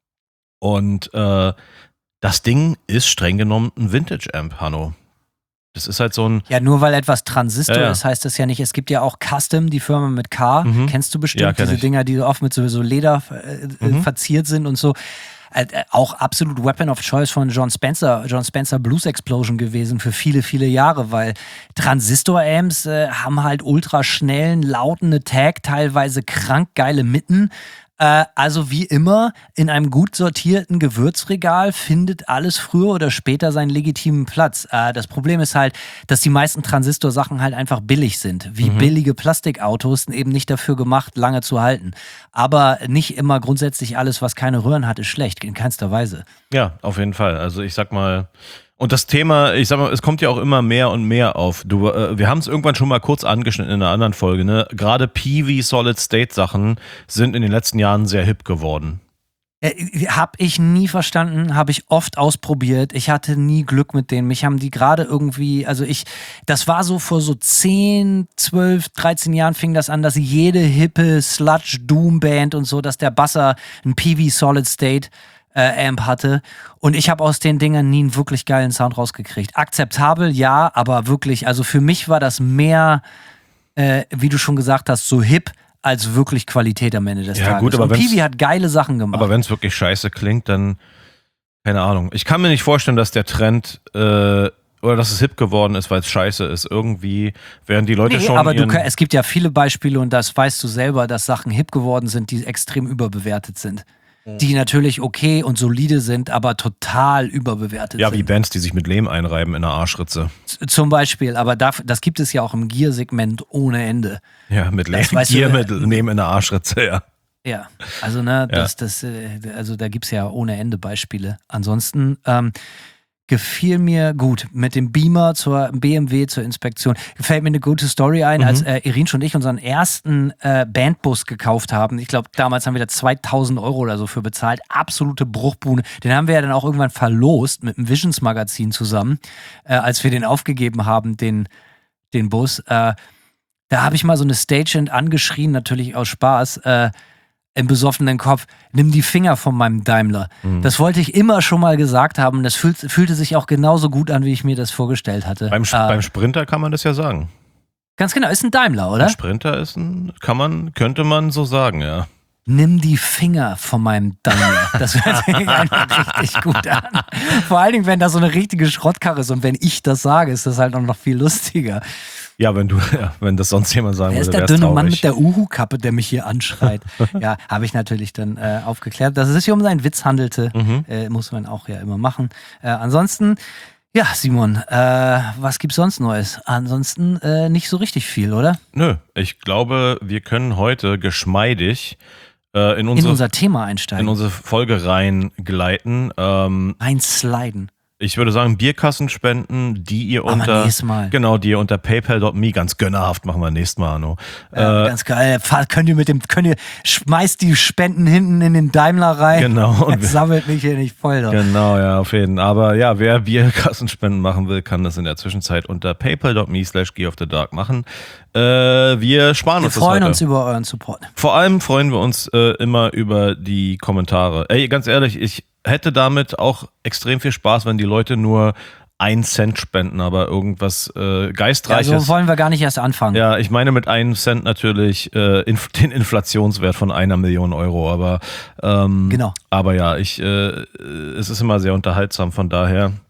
Und äh, das Ding ist streng genommen ein Vintage-Amp, Hanno. Das ist halt so ein... Ja, nur weil etwas Transistor Ja, ja. ist, heißt das ja nicht. Es gibt ja auch Custom, die Firma mit K. Mhm. Kennst du bestimmt Ja, kenn diese ich. Dinger, die oft mit so, so Leder äh, Mhm. verziert sind und so. Äh, äh, auch absolut Weapon of Choice von John Spencer, John Spencer Blues Explosion gewesen für viele, viele Jahre, weil Transistor-Amps äh, haben halt ultra schnellen, lauten Attack, teilweise krank geile Mitten. Äh, also wie immer, in einem gut sortierten Gewürzregal findet alles früher oder später seinen legitimen Platz. Äh, das Problem ist halt, dass die meisten Transistor-Sachen halt einfach billig sind. Wie Mhm. billige Plastikautos, eben nicht dafür gemacht, lange zu halten. Aber nicht immer grundsätzlich alles, was keine Röhren hat, ist schlecht, in keinster Weise. Ja, auf jeden Fall. Also ich sag mal, und das Thema, ich sag mal, es kommt ja auch immer mehr und mehr auf. Du, äh, wir haben es irgendwann schon mal kurz angeschnitten in einer anderen Folge, ne? Gerade P V Solid State Sachen sind in den letzten Jahren sehr hip geworden. Äh, hab ich nie verstanden, habe ich oft ausprobiert. Ich hatte nie Glück mit denen. Mich haben die gerade irgendwie, also ich, das war so vor so zehn, zwölf, dreizehn Jahren fing das an, dass jede hippe Sludge-Doom-Band und so, dass der Basser ein P V Solid State Äh, Amp hatte und ich habe aus den Dingern nie einen wirklich geilen Sound rausgekriegt. Akzeptabel, ja, aber wirklich, also für mich war das mehr, äh, wie du schon gesagt hast, so hip als wirklich Qualität am Ende des Ja, Tages. gut, aber und wenn's- P V hat geile Sachen gemacht. Aber wenn es wirklich scheiße klingt, dann keine Ahnung. Ich kann mir nicht vorstellen, dass der Trend äh, oder dass es hip geworden ist, weil es scheiße ist. Irgendwie werden die Leute Nee, schon aber du, ihren... kann- es gibt ja viele Beispiele und das weißt du selber, dass Sachen hip geworden sind, die extrem überbewertet sind. Die natürlich okay und solide sind, aber total überbewertet ja, wie sind. Bands, die sich mit Lehm einreiben in der Arschritze. Z- Zum Beispiel, aber das, das gibt es ja auch im Gear-Segment ohne Ende. Ja, mit Lehm, Das weißt du, Gier äh, mit Lehm in der Arschritze, ja. Ja, also ne, das, das, äh, also da gibt es ja ohne Ende Beispiele. Ansonsten ähm, gefiel mir gut mit dem Beamer zur B M W zur Inspektion. Gefällt mir eine gute Story ein, Mhm. als äh, Irinsch und ich unseren ersten äh, Bandbus gekauft haben. Ich glaube, damals haben wir da zweitausend Euro oder so für bezahlt. Absolute Bruchbude. Den haben wir ja dann auch irgendwann verlost mit dem Visions Magazin zusammen, äh, als wir den aufgegeben haben, den, den Bus. Äh, da habe ich mal so eine Stagehand angeschrien, natürlich aus Spaß, äh, im besoffenen Kopf, nimm die Finger von meinem Daimler. Mhm. Das wollte ich immer schon mal gesagt haben. Das fühlt, fühlte sich auch genauso gut an, wie ich mir das vorgestellt hatte. Beim, Äh, beim Sprinter kann man das ja sagen. ganz genau, ist ein Daimler, oder? Ein Sprinter ist ein, kann man, könnte man so sagen, ja. Nimm die Finger von meinem Daimler. Das hört sich einfach richtig gut an. Vor allen Dingen, wenn da so eine richtige Schrottkarre ist und wenn ich das sage, ist das halt auch noch viel lustiger. Ja, wenn du, ja, wenn das sonst jemand sagen Wer ist würde, der wäre es dünne Mann traurig. mit der Uhu-Kappe, der mich hier anschreit? Ja, habe ich natürlich dann äh, aufgeklärt, dass es sich um seinen Witz handelte. Mhm. Äh, muss man auch ja immer machen. Äh, ansonsten, ja, Simon, äh, was gibt's sonst Neues? Ansonsten äh, nicht so richtig viel, oder? Nö, ich glaube, wir können heute geschmeidig äh, in, In unsere, unser Thema einsteigen. in unsere Folge reingleiten. Ähm, Einsliden. ich würde sagen, Bierkassenspenden, die ihr Machen wir unter nächstes Mal. genau, die ihr unter paypal punkt me, ganz gönnerhaft machen wir nächstes Mal, Hanno. Ja, äh, ganz geil. Fahr- Könnt ihr mit dem, könnt ihr, schmeißt die Spenden hinten in den Daimler rein. Genau. Und Jetzt sammelt mich hier nicht voll. Doch. Genau, ja, auf jeden Fall. Aber ja, wer Bierkassenspenden machen will, kann das in der Zwischenzeit unter paypal punkt me slash gear of the dark machen. Äh, wir sparen Wir uns das freuen heute. uns über euren Support. Vor allem freuen wir uns äh, immer über die Kommentare. Ey, ganz ehrlich, ich hätte damit auch extrem viel Spaß, wenn die Leute nur einen Cent spenden, aber irgendwas äh, Geistreiches. Also wollen wir gar nicht erst anfangen. Ja, ich meine mit einem Cent natürlich äh, inf- den Inflationswert von einer Million Euro, aber ähm, Genau. aber ja, ich äh, es ist immer sehr unterhaltsam, von daher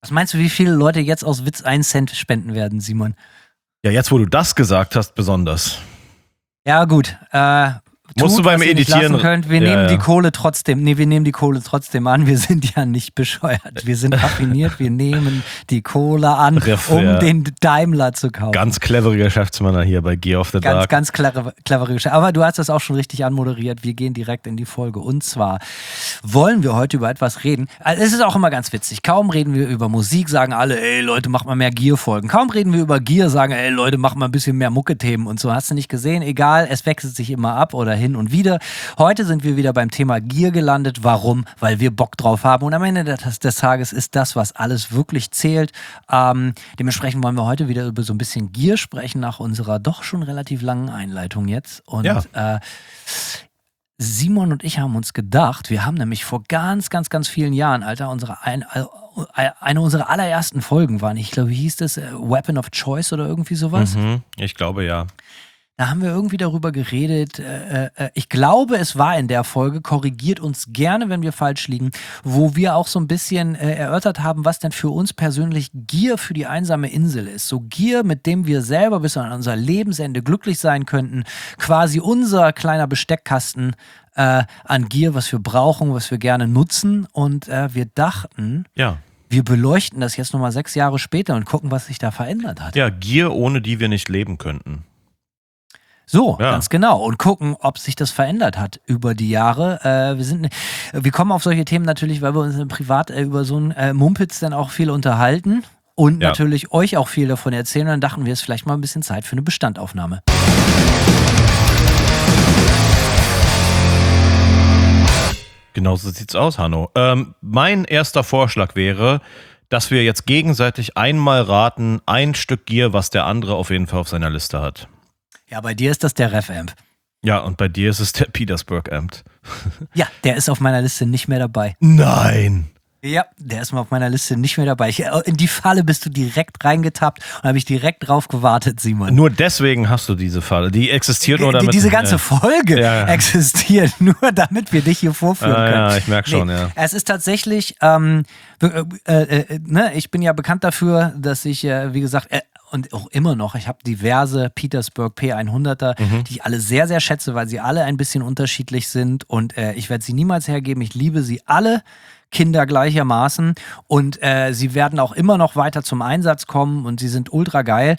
Was meinst du, wie viele Leute jetzt aus Witz einen Cent spenden werden, Simon? Ja, jetzt wo du das gesagt hast, besonders. Ja, gut. Äh, Musst tut, du beim was ihr nicht Editieren- lassen könnt. Wir Ja, nehmen ja. die Kohle trotzdem. Nee, wir nehmen die Kohle trotzdem an. Wir sind ja nicht bescheuert. Wir sind raffiniert. Wir nehmen die Kohle an, Ref, um ja. den Daimler zu kaufen. Ganz clevere Geschäftsmänner hier bei Gear of the Ganz, Dark. ganz clevere, clevere Geschichte. Aber du hast das auch schon richtig anmoderiert. Wir gehen direkt in die Folge. Und zwar wollen wir heute über etwas reden. Also es ist auch immer ganz witzig. Kaum reden wir über Musik, sagen alle, ey Leute, mach mal mehr Gear-Folgen. Kaum reden wir über Gear, sagen, ey Leute, mach mal ein bisschen mehr Mucke-Themen und so. Hast du nicht gesehen? Egal, es wechselt sich immer ab oder hin und wieder. Heute sind wir wieder beim Thema Gear gelandet. Warum? Weil wir Bock drauf haben. Und am Ende des, des Tages ist das, was alles wirklich zählt. Ähm, dementsprechend wollen wir heute wieder über so ein bisschen Gear sprechen, nach unserer doch schon relativ langen Einleitung jetzt. Und Ja. äh, Simon und ich haben uns gedacht, wir haben nämlich vor ganz, ganz, ganz vielen Jahren, Alter, unsere ein, äh, eine unserer allerersten Folgen waren, ich glaube, wie hieß das, äh, Weapon of Choice oder irgendwie sowas? Mhm, ich glaube ja. Da haben wir irgendwie darüber geredet. Äh, äh, ich glaube, es war in der Folge, korrigiert uns gerne, wenn wir falsch liegen, wo wir auch so ein bisschen äh, erörtert haben, was denn für uns persönlich Gear für die einsame Insel ist. So Gear, mit dem wir selber bis an unser Lebensende glücklich sein könnten. Quasi unser kleiner Besteckkasten äh, an Gear, was wir brauchen, was wir gerne nutzen. Und äh, wir dachten, Ja. wir beleuchten das jetzt nochmal sechs Jahre später und gucken, was sich da verändert hat. Ja, Gear, ohne die wir nicht leben könnten. So, Ja. ganz genau. Und gucken, ob sich das verändert hat über die Jahre. Äh, wir, sind, wir kommen auf solche Themen natürlich, weil wir uns privat äh, über so einen äh, Mumpitz dann auch viel unterhalten und Ja. natürlich euch auch viel davon erzählen. Und dann dachten wir, es ist vielleicht mal ein bisschen Zeit für eine Bestandaufnahme. Genau so sieht's aus, Hanno. Ähm, mein erster Vorschlag wäre, dass wir jetzt gegenseitig einmal raten, ein Stück Gear, was der andere auf jeden Fall auf seiner Liste hat. Ja, bei dir ist das der Ref-Amp. Ja, und bei dir ist es der Petersburg Amp. Ja, der ist auf meiner Liste nicht mehr dabei. Nein! Ja, der ist mal auf meiner Liste nicht mehr dabei. Ich, in die Falle bist du direkt reingetappt und habe ich direkt drauf gewartet, Simon. Nur deswegen hast du diese Falle. Die existiert nur Die- damit. Diese ganze Ja. Folge Ja, ja. existiert nur, damit wir dich hier vorführen Ah, können. ja, ich merk schon, ja. Es ist tatsächlich, ähm, äh, äh, äh, ne, ich bin ja bekannt dafür, dass ich, äh, wie gesagt, äh, und auch immer noch, ich habe diverse Petersburg P hunderter, Mhm. die ich alle sehr, sehr schätze, weil sie alle ein bisschen unterschiedlich sind und äh, ich werde sie niemals hergeben. Ich liebe sie alle. Kinder gleichermaßen und äh, sie werden auch immer noch weiter zum Einsatz kommen und sie sind ultra geil.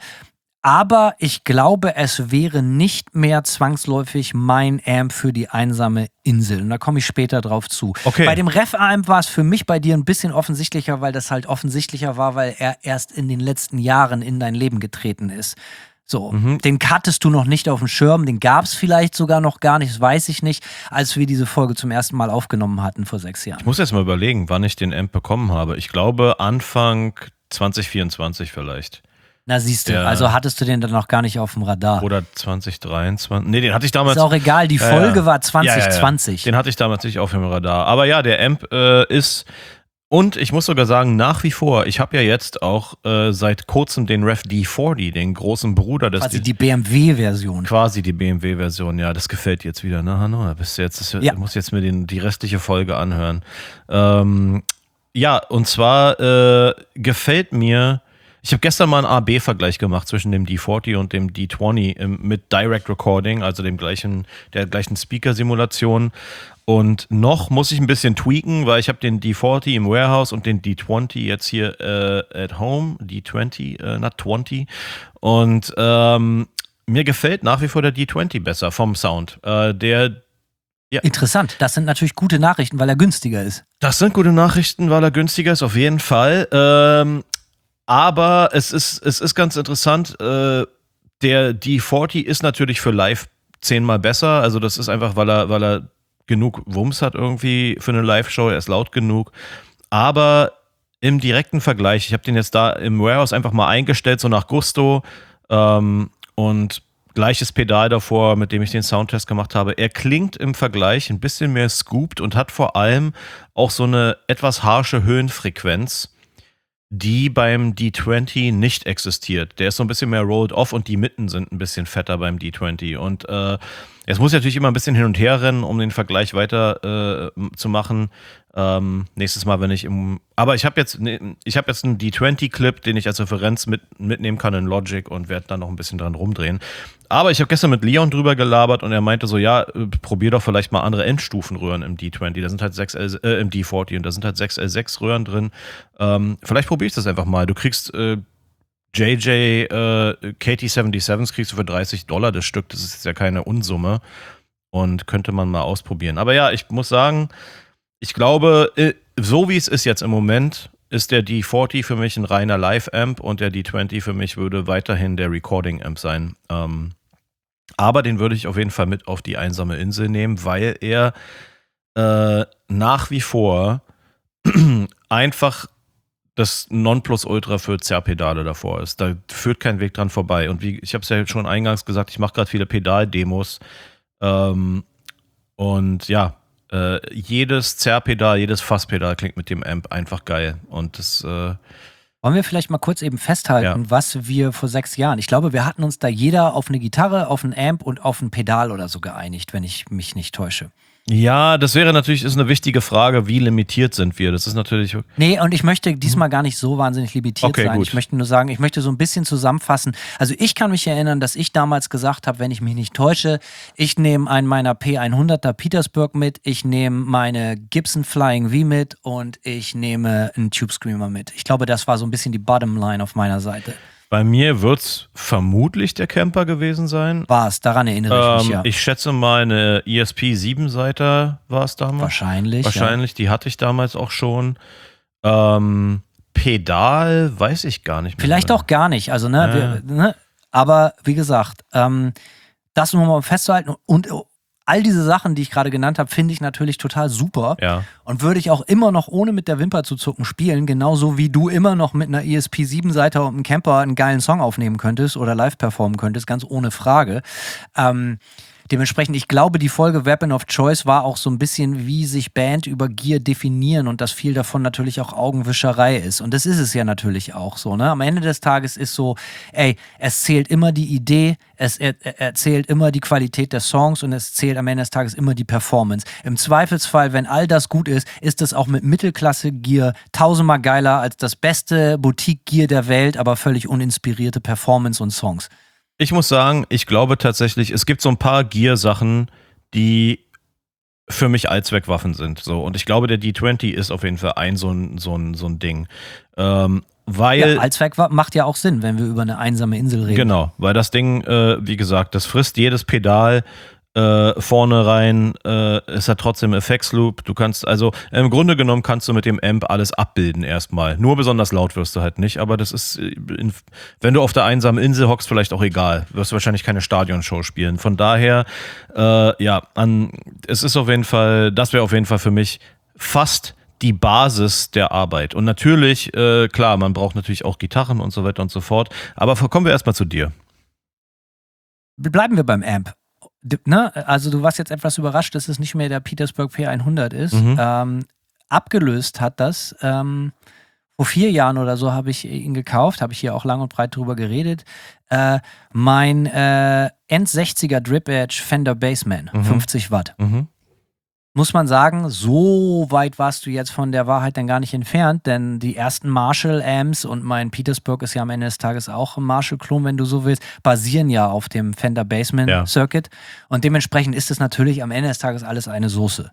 Aber ich glaube, es wäre nicht mehr zwangsläufig mein Amp für die einsame Insel. Und da komme ich später drauf zu. Okay. Bei dem Ref-Amp war es für mich bei dir ein bisschen offensichtlicher, weil das halt offensichtlicher war, weil er erst in den letzten Jahren in dein Leben getreten ist. So, Mhm. den hattest du noch nicht auf dem Schirm, den gab es vielleicht sogar noch gar nicht, das weiß ich nicht, als wir diese Folge zum ersten Mal aufgenommen hatten vor sechs Jahren. Ich muss jetzt mal überlegen, wann ich den Amp bekommen habe. Ich glaube Anfang zwanzig vierundzwanzig vielleicht. Na siehst du, Ja. also hattest du den dann noch gar nicht auf dem Radar. Oder zwanzig dreiundzwanzig. Nee, den hatte ich damals. Ist auch egal, die Ja, Folge ja. war Ja, zwanzig zwanzig. ja, ja. Den hatte ich damals nicht auf dem Radar. Aber ja, der Amp äh, ist. Und ich muss sogar sagen, nach wie vor, ich habe ja jetzt auch äh, seit kurzem den Rev D vierzig, den großen Bruder des. Quasi die B M W-Version. Quasi die B M W-Version, ja, das gefällt dir jetzt wieder, ne, Hanno? Da bist du jetzt, das, Ja. du musst jetzt mir den, die restliche Folge anhören. Ähm, ja, und zwar äh, gefällt mir, ich habe gestern mal einen A B Vergleich gemacht zwischen dem D vierzig und dem D zwanzig im, mit Direct Recording, also dem gleichen, der gleichen Speaker-Simulation. Und noch muss ich ein bisschen tweaken, weil ich habe den D vierzig im Warehouse und den D zwanzig jetzt hier äh, at home, D zwanzig, äh, not zwanzig. Und ähm, mir gefällt nach wie vor der D zwanzig besser vom Sound. Äh, der Interessant, das sind natürlich gute Nachrichten, weil er günstiger ist. Das sind gute Nachrichten, weil er günstiger ist, auf jeden Fall. Ähm, aber es ist, es ist ganz interessant, äh, der D vierzig ist natürlich für live zehnmal besser. Also das ist einfach, weil er, weil er genug Wumms hat irgendwie für eine Live-Show, er ist laut genug. Aber im direkten Vergleich, ich habe den jetzt da im Warehouse einfach mal eingestellt, so nach Gusto, ähm, und gleiches Pedal davor, mit dem ich den Soundtest gemacht habe. Er klingt im Vergleich ein bisschen mehr scooped und hat vor allem auch so eine etwas harsche Höhenfrequenz, die beim D zwanzig nicht existiert. Der ist so ein bisschen mehr rolled off und die Mitten sind ein bisschen fetter beim D zwanzig. Und äh, es muss natürlich immer ein bisschen hin und her rennen, um den Vergleich weiter äh, zu machen. Ähm, nächstes Mal, wenn ich im. Aber ich habe jetzt, ne, ich habe jetzt einen D zwanzig-Clip, den ich als Referenz mit, mitnehmen kann in Logic und werde dann noch ein bisschen dran rumdrehen. Aber ich habe gestern mit Leon drüber gelabert und er meinte so, ja, äh, probier doch vielleicht mal andere Endstufenröhren im D zwanzig. Da sind halt sechs L, äh, im D vierzig und da sind halt sechs L sechs Röhren drin. Ähm, vielleicht probiere ich das einfach mal. Du kriegst äh, J J äh, K T siebenundsiebzig kriegst du für dreißig Dollar das Stück. Das ist ja keine Unsumme. Und könnte man mal ausprobieren. Aber ja, ich muss sagen, ich glaube, so wie es ist jetzt im Moment, ist der D vierzig für mich ein reiner Live-Amp und der D zwanzig für mich würde weiterhin der Recording-Amp sein. Ähm, aber den würde ich auf jeden Fall mit auf die einsame Insel nehmen, weil er äh, nach wie vor einfach das Nonplusultra für Zerrpedale davor ist. Da führt kein Weg dran vorbei. Und wie ich habe es ja schon eingangs gesagt, ich mache gerade viele Pedal-Demos. Ähm, und ja, äh, jedes Zerrpedal, jedes Fasspedal klingt mit dem Amp einfach geil. Und das äh, Wollen wir vielleicht mal kurz eben festhalten, Ja. was wir vor sechs Jahren, ich glaube, wir hatten uns da jeder auf eine Gitarre, auf ein Amp und auf ein Pedal oder so geeinigt, wenn ich mich nicht täusche. ja, das wäre natürlich ist eine wichtige Frage, wie limitiert sind wir? Das ist natürlich. Nee, und ich möchte diesmal gar nicht so wahnsinnig limitiert Okay, sein. gut. Ich möchte nur sagen, ich möchte so ein bisschen zusammenfassen. Also ich kann mich erinnern, dass ich damals gesagt habe, wenn ich mich nicht täusche, ich nehme einen meiner P hunderter Petersburg mit, ich nehme meine Gibson Flying V mit und ich nehme einen Tube Screamer mit. Ich glaube, das war so ein bisschen die Bottomline auf meiner Seite. Bei mir wird es vermutlich der Camper gewesen sein. War es, daran erinnere ich Ähm, mich ja. Ich schätze mal, eine E S P sieben-Seiter war es damals. Wahrscheinlich. Wahrscheinlich, die hatte ich damals auch schon. Ähm, Pedal weiß ich gar nicht mehr. Vielleicht auch gar nicht. Also, ne, Ja. wir, ne? Aber wie gesagt, ähm, das nur mal festzuhalten und all diese Sachen, die ich gerade genannt habe, finde ich natürlich total super Ja. und würde ich auch immer noch ohne mit der Wimper zu zucken spielen, genauso wie du immer noch mit einer E S P sieben-Seiter und einem Camper einen geilen Song aufnehmen könntest oder live performen könntest, ganz ohne Frage. Ähm, Dementsprechend, ich glaube, die Folge Weapon of Choice war auch so ein bisschen, wie sich Band über Gear definieren und dass viel davon natürlich auch Augenwischerei ist. Und das ist es ja natürlich auch so, ne? Am Ende des Tages ist so, ey, es zählt immer die Idee, es er, er zählt immer die Qualität der Songs und es zählt am Ende des Tages immer die Performance. Im Zweifelsfall, wenn all das gut ist, ist es auch mit Mittelklasse-Gear tausendmal geiler als das beste Boutique-Gear der Welt, aber völlig uninspirierte Performance und Songs. Ich muss sagen, ich glaube tatsächlich, es gibt so ein paar Gear-Sachen, die für mich Allzweckwaffen sind. So. Und ich glaube, der D zwanzig ist auf jeden Fall ein so ein, so ein, so ein Ding. Ähm, weil. Ja, Allzweck wa- macht ja auch Sinn, wenn wir über eine einsame Insel reden. Genau, weil das Ding, äh, wie gesagt, das frisst jedes Pedal äh, vorne rein. Äh, es hat trotzdem Effects-Loop. Du kannst, also im Grunde genommen kannst du mit dem Amp alles abbilden erstmal. Nur besonders laut wirst du halt nicht, aber das ist, in, wenn du auf der einsamen Insel hockst, vielleicht auch egal. Wirst du wahrscheinlich keine Stadionshow spielen. Von daher, äh, ja, an, es ist auf jeden Fall, das wäre auf jeden Fall für mich fast die Basis der Arbeit. Und natürlich, äh, klar, man braucht natürlich auch Gitarren und so weiter und so fort. Aber kommen wir erstmal zu dir. Bleiben wir beim Amp. D- Ne? Also du warst jetzt etwas überrascht, dass es nicht mehr der Petersburg P hundert ist. Mhm. Ähm, abgelöst hat das. Ähm, vor vier Jahren oder so habe ich ihn gekauft, habe ich hier auch lang und breit drüber geredet. Äh, mein äh, End sechziger Drip Edge Fender Bassman, Mhm. fünfzig Watt. Mhm. Muss man sagen, so weit warst du jetzt von der Wahrheit dann gar nicht entfernt, denn die ersten Marshall-Amps und mein Petersburg ist ja am Ende des Tages auch ein Marshall-Klon, wenn du so willst, basieren ja auf dem Fender Bassman Ja. Circuit und dementsprechend ist es natürlich am Ende des Tages alles eine Soße.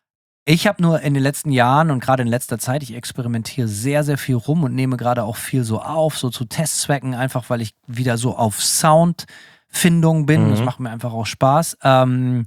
Ich habe nur in den letzten Jahren und gerade in letzter Zeit, ich experimentiere sehr, sehr viel rum und nehme gerade auch viel so auf, so zu Testzwecken, einfach weil ich wieder so auf Soundfindung bin. Mhm. Das macht mir einfach auch Spaß. Ähm,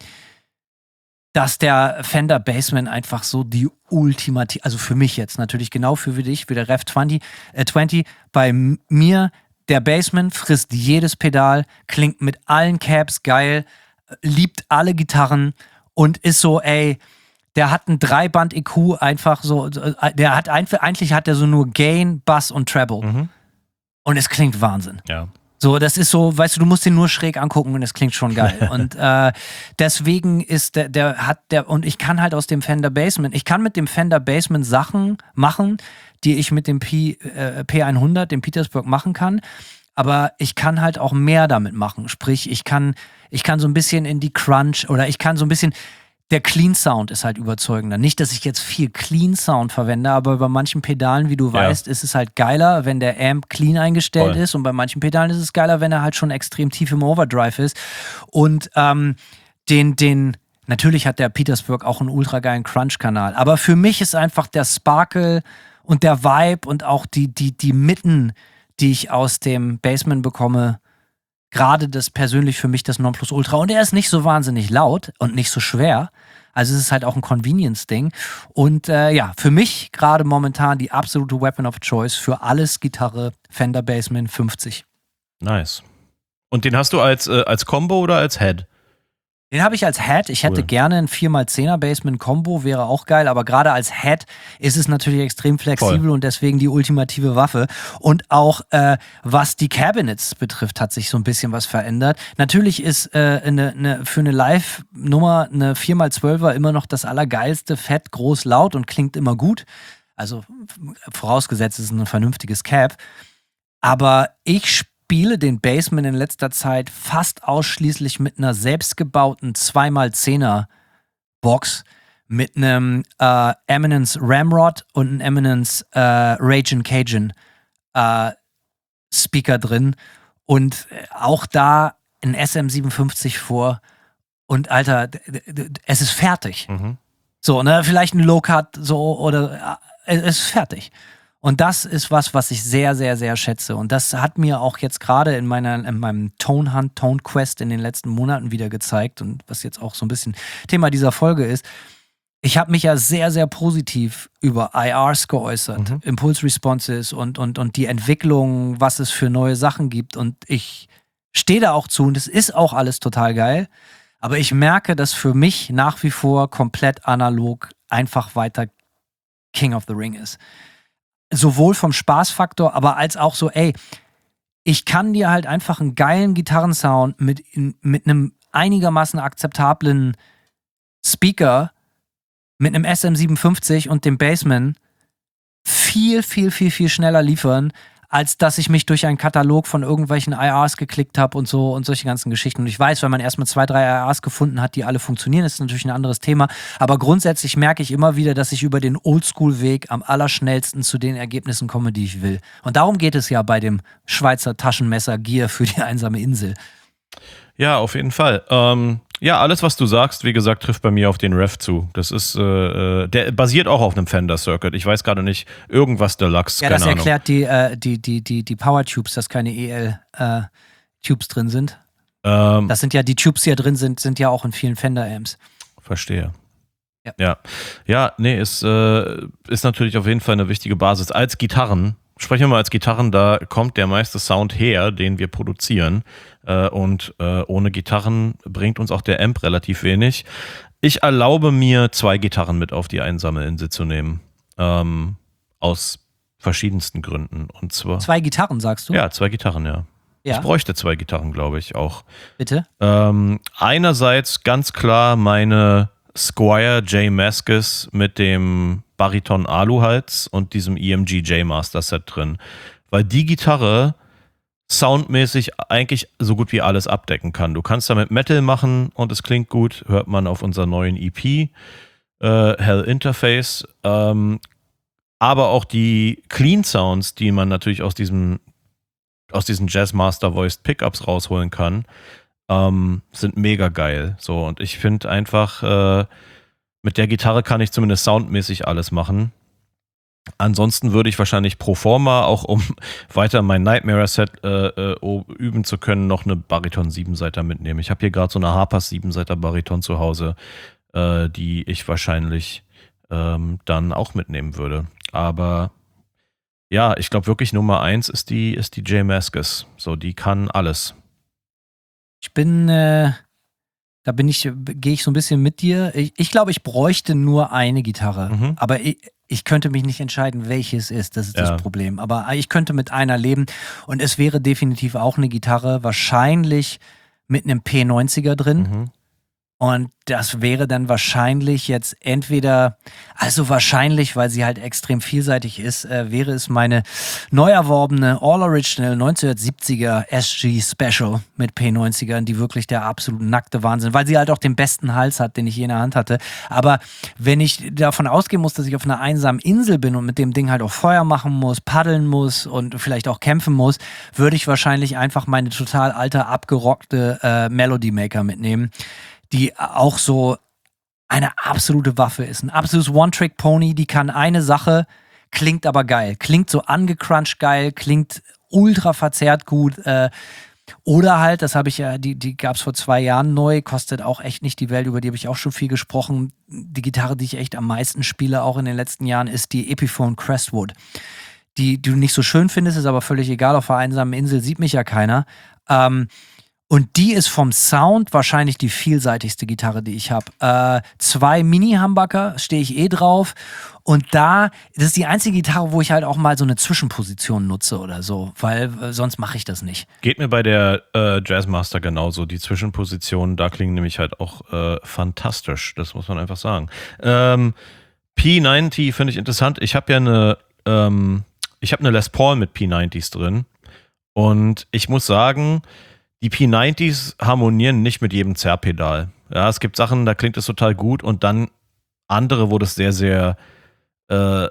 dass der Fender Bassman einfach so die ultimative, also für mich jetzt natürlich genau für dich, wie der Rev zwanzig, äh zwanzig, bei m- mir, der Bassman frisst jedes Pedal, klingt mit allen Cabs geil, äh, liebt alle Gitarren und ist so, ey, der hat ein Dreiband-E Q einfach so, äh, der hat einfach, eigentlich hat er so nur Gain, Bass und Treble Mhm. und es klingt Wahnsinn. Ja. So, das ist so, weißt du, du musst den nur schräg angucken und es klingt schon geil. Und äh, deswegen ist der, der hat der, und ich kann halt aus dem Fender Bassman, ich kann mit dem Fender Bassman Sachen machen, die ich mit dem P, äh, P hundert, dem Petersburg machen kann. Aber ich kann halt auch mehr damit machen. Sprich, ich kann, ich kann so ein bisschen in die Crunch oder ich kann so ein bisschen. der Clean Sound ist halt überzeugender. Nicht, dass ich jetzt viel Clean Sound verwende, aber bei manchen Pedalen, wie du Ja. weißt, ist es halt geiler, wenn der Amp clean eingestellt Voll. ist, und bei manchen Pedalen ist es geiler, wenn er halt schon extrem tief im Overdrive ist. Und ähm, den, den, natürlich hat der Petersburg auch einen ultra geilen Crunch-Kanal, aber für mich ist einfach der Sparkle und der Vibe und auch die, die, die Mitten, die ich aus dem Bassman bekomme, gerade das persönlich für mich das Nonplusultra. Und er ist nicht so wahnsinnig laut und nicht so schwer. Also es ist halt auch ein Convenience-Ding. Und äh, ja, für mich gerade momentan die absolute Weapon of Choice für alles Gitarre Fender Bassman fünfzig. Nice. Und den hast du als, äh, als Combo oder als Head? Den habe ich als Head. Ich hätte Cool. gerne ein vier mal zehner Bassman Combo, wäre auch geil. Aber gerade als Head ist es natürlich extrem flexibel Voll. und deswegen die ultimative Waffe. Und auch äh, was die Cabinets betrifft, hat sich so ein bisschen was verändert. Natürlich ist äh, eine, eine, für eine Live-Nummer eine vier mal zwölfer immer noch das Allergeilste. Fett, groß, laut und klingt immer gut. Also vorausgesetzt, es ist ein vernünftiges Cab. Aber ich spiele spiele den Bassman in letzter Zeit fast ausschließlich mit einer selbstgebauten zwei mal zehner Box mit einem äh, Eminence Ramrod und einem Eminence äh, Ragin' Cajun äh, Speaker drin und auch da ein S M siebenundfünfzig vor und Alter, d- d- es ist fertig. Mhm. So, ne, vielleicht ein Low-Cut so oder äh, es ist fertig. Und das ist was, was ich sehr, sehr, sehr schätze. Und das hat mir auch jetzt gerade in meiner, in meinem Tone Hunt, Tone Quest in den letzten Monaten wieder gezeigt und was jetzt auch so ein bisschen Thema dieser Folge ist. Ich habe mich ja sehr, sehr positiv über I Rs geäußert, Mhm. Impulse Responses und, und, und die Entwicklung, was es für neue Sachen gibt. Und ich stehe da auch zu und es ist auch alles total geil. Aber ich merke, dass für mich nach wie vor komplett analog einfach weiter King of the Ring ist. Sowohl vom Spaßfaktor, aber als auch so, ey, ich kann dir halt einfach einen geilen Gitarrensound mit, in, mit einem einigermaßen akzeptablen Speaker, mit einem S M siebenundfünfzig und dem Bassman viel, viel, viel, viel schneller liefern, als dass ich mich durch einen Katalog von irgendwelchen I Rs geklickt habe und so und solche ganzen Geschichten. Und ich weiß, wenn man erstmal zwei, drei I Rs gefunden hat, die alle funktionieren, ist natürlich ein anderes Thema. Aber grundsätzlich merke ich immer wieder, dass ich über den Oldschool-Weg am allerschnellsten zu den Ergebnissen komme, die ich will. Und darum geht es ja bei dem Schweizer Taschenmesser Gear für die einsame Insel. Ja, auf jeden Fall. Ähm, ja, alles, was du sagst, wie gesagt, trifft bei mir auf den Rev zu. Das ist, äh, der basiert auch auf einem Fender Circuit. Ich weiß gerade nicht, irgendwas Deluxe, Ja, keine das Ahnung. erklärt die, äh, die, die, die, die Power Tubes, dass keine E L-Tubes drin sind. Ähm, Das sind ja, die Tubes, die ja drin sind, sind ja auch in vielen Fender-Amps. Verstehe. Ja. Ja, ja nee, ist, äh, ist natürlich auf jeden Fall eine wichtige Basis. Als Gitarren, sprechen wir mal als Gitarren, da kommt der meiste Sound her, den wir produzieren. Äh, und äh, ohne Gitarren bringt uns auch der Amp relativ wenig. Ich erlaube mir, zwei Gitarren mit auf die einsame Insel zu nehmen. Ähm, aus verschiedensten Gründen. Und zwar. Zwei Gitarren, sagst du? Ja, zwei Gitarren, ja. Ja, Ich bräuchte zwei Gitarren, glaube ich, auch. bitte. Ähm, einerseits ganz klar meine Squier J Mascis mit dem Bariton Aluhals und diesem E M G J Master Set drin. Weil die Gitarre soundmäßig eigentlich so gut wie alles abdecken kann. Du kannst damit Metal machen und es klingt gut, hört man auf unserer neuen E P, äh, Hell Interface. Ähm, aber auch die Clean Sounds, die man natürlich aus diesem aus diesen Jazzmaster Voiced Pickups rausholen kann, ähm, sind mega geil. So, und ich finde einfach, äh, mit der Gitarre kann ich zumindest soundmäßig alles machen. Ansonsten würde ich wahrscheinlich pro forma, auch um weiter mein Nightmare-Set äh, äh, üben zu können, noch eine Bariton Siebenseiter mitnehmen. Ich habe hier gerade so eine Harpers Siebenseiter Bariton zu Hause, äh, die ich wahrscheinlich ähm, dann auch mitnehmen würde. Aber ja, ich glaube wirklich Nummer eins ist die, ist die J Mascis. So, die kann alles. Ich bin, äh, da bin ich, gehe ich so ein bisschen mit dir. Ich, ich glaube, ich bräuchte nur eine Gitarre. Mhm. Aber ich, ich könnte mich nicht entscheiden, welche es ist. Das ist Ja. das Problem. Aber ich könnte mit einer leben. Und es wäre definitiv auch eine Gitarre, wahrscheinlich mit einem P neunziger drin. Mhm. Und das wäre dann wahrscheinlich jetzt entweder, also wahrscheinlich, weil sie halt extrem vielseitig ist, äh, wäre es meine neu erworbene All-Original neunzehnhundertsiebziger S G Special mit P neunzigern, die wirklich der absolute nackte Wahnsinn, weil sie halt auch den besten Hals hat, den ich je in der Hand hatte. Aber wenn ich davon ausgehen muss, dass ich auf einer einsamen Insel bin und mit dem Ding halt auch Feuer machen muss, paddeln muss und vielleicht auch kämpfen muss, würde ich wahrscheinlich einfach meine total alte, abgerockte äh, Melody Maker mitnehmen, die auch so eine absolute Waffe ist. Ein absolutes One-Trick-Pony, die kann eine Sache, klingt aber geil. Klingt so angecrunched geil, klingt ultra verzerrt gut. Äh, oder halt, das habe ich ja, die, die gab es vor zwei Jahren neu, kostet auch echt nicht die Welt, über die habe ich auch schon viel gesprochen. Die Gitarre, die ich echt am meisten spiele, auch in den letzten Jahren, ist die Epiphone Crestwood. Die, die du nicht so schön findest, ist aber völlig egal, auf der einsamen Insel sieht mich ja keiner. Ähm, Und die ist vom Sound wahrscheinlich die vielseitigste Gitarre, die ich habe. Äh, zwei Mini-Humbucker stehe ich eh drauf. Und da, das ist die einzige Gitarre, wo ich halt auch mal so eine Zwischenposition nutze oder so, weil äh, sonst mache ich das nicht. Geht mir bei der äh, Jazzmaster genauso. Die Zwischenpositionen, da klingen nämlich halt auch äh, fantastisch. Das muss man einfach sagen. Ähm, P neunzig finde ich interessant. Ich habe ja eine, ähm, ich habe eine Les Paul mit P neunzigs drin. Und ich muss sagen, die P neunzigs harmonieren nicht mit jedem Zerrpedal. Ja, es gibt Sachen, da klingt es total gut und dann andere, wo das sehr, sehr äh,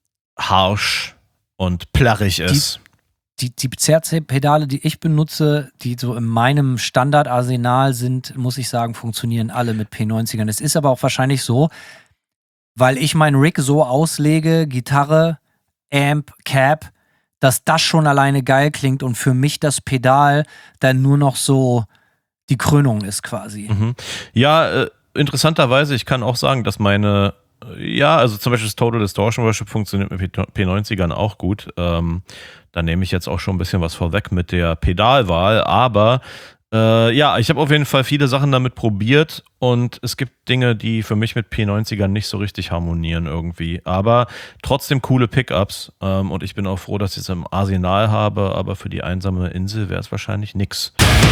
harsh und plärrig ist. Die, die, die Zerrpedale, die ich benutze, die so in meinem Standardarsenal sind, muss ich sagen, funktionieren alle mit P neunzigern. Es ist aber auch wahrscheinlich so, weil ich meinen Rig so auslege, Gitarre, Amp, Cap, dass das schon alleine geil klingt und für mich das Pedal dann nur noch so die Krönung ist quasi. Mhm. Ja, äh, interessanterweise, ich kann auch sagen, dass meine, ja, also zum Beispiel das Total Distortion Worship funktioniert mit P neunzigern auch gut. Ähm, da nehme ich jetzt auch schon ein bisschen was vorweg mit der Pedalwahl, aber äh, ja, ich habe auf jeden Fall viele Sachen damit probiert und es gibt Dinge, die für mich mit P neunzigern nicht so richtig harmonieren irgendwie, aber trotzdem coole Pickups ähm, und ich bin auch froh, dass ich es im Arsenal habe, aber für die einsame Insel wäre es wahrscheinlich nix.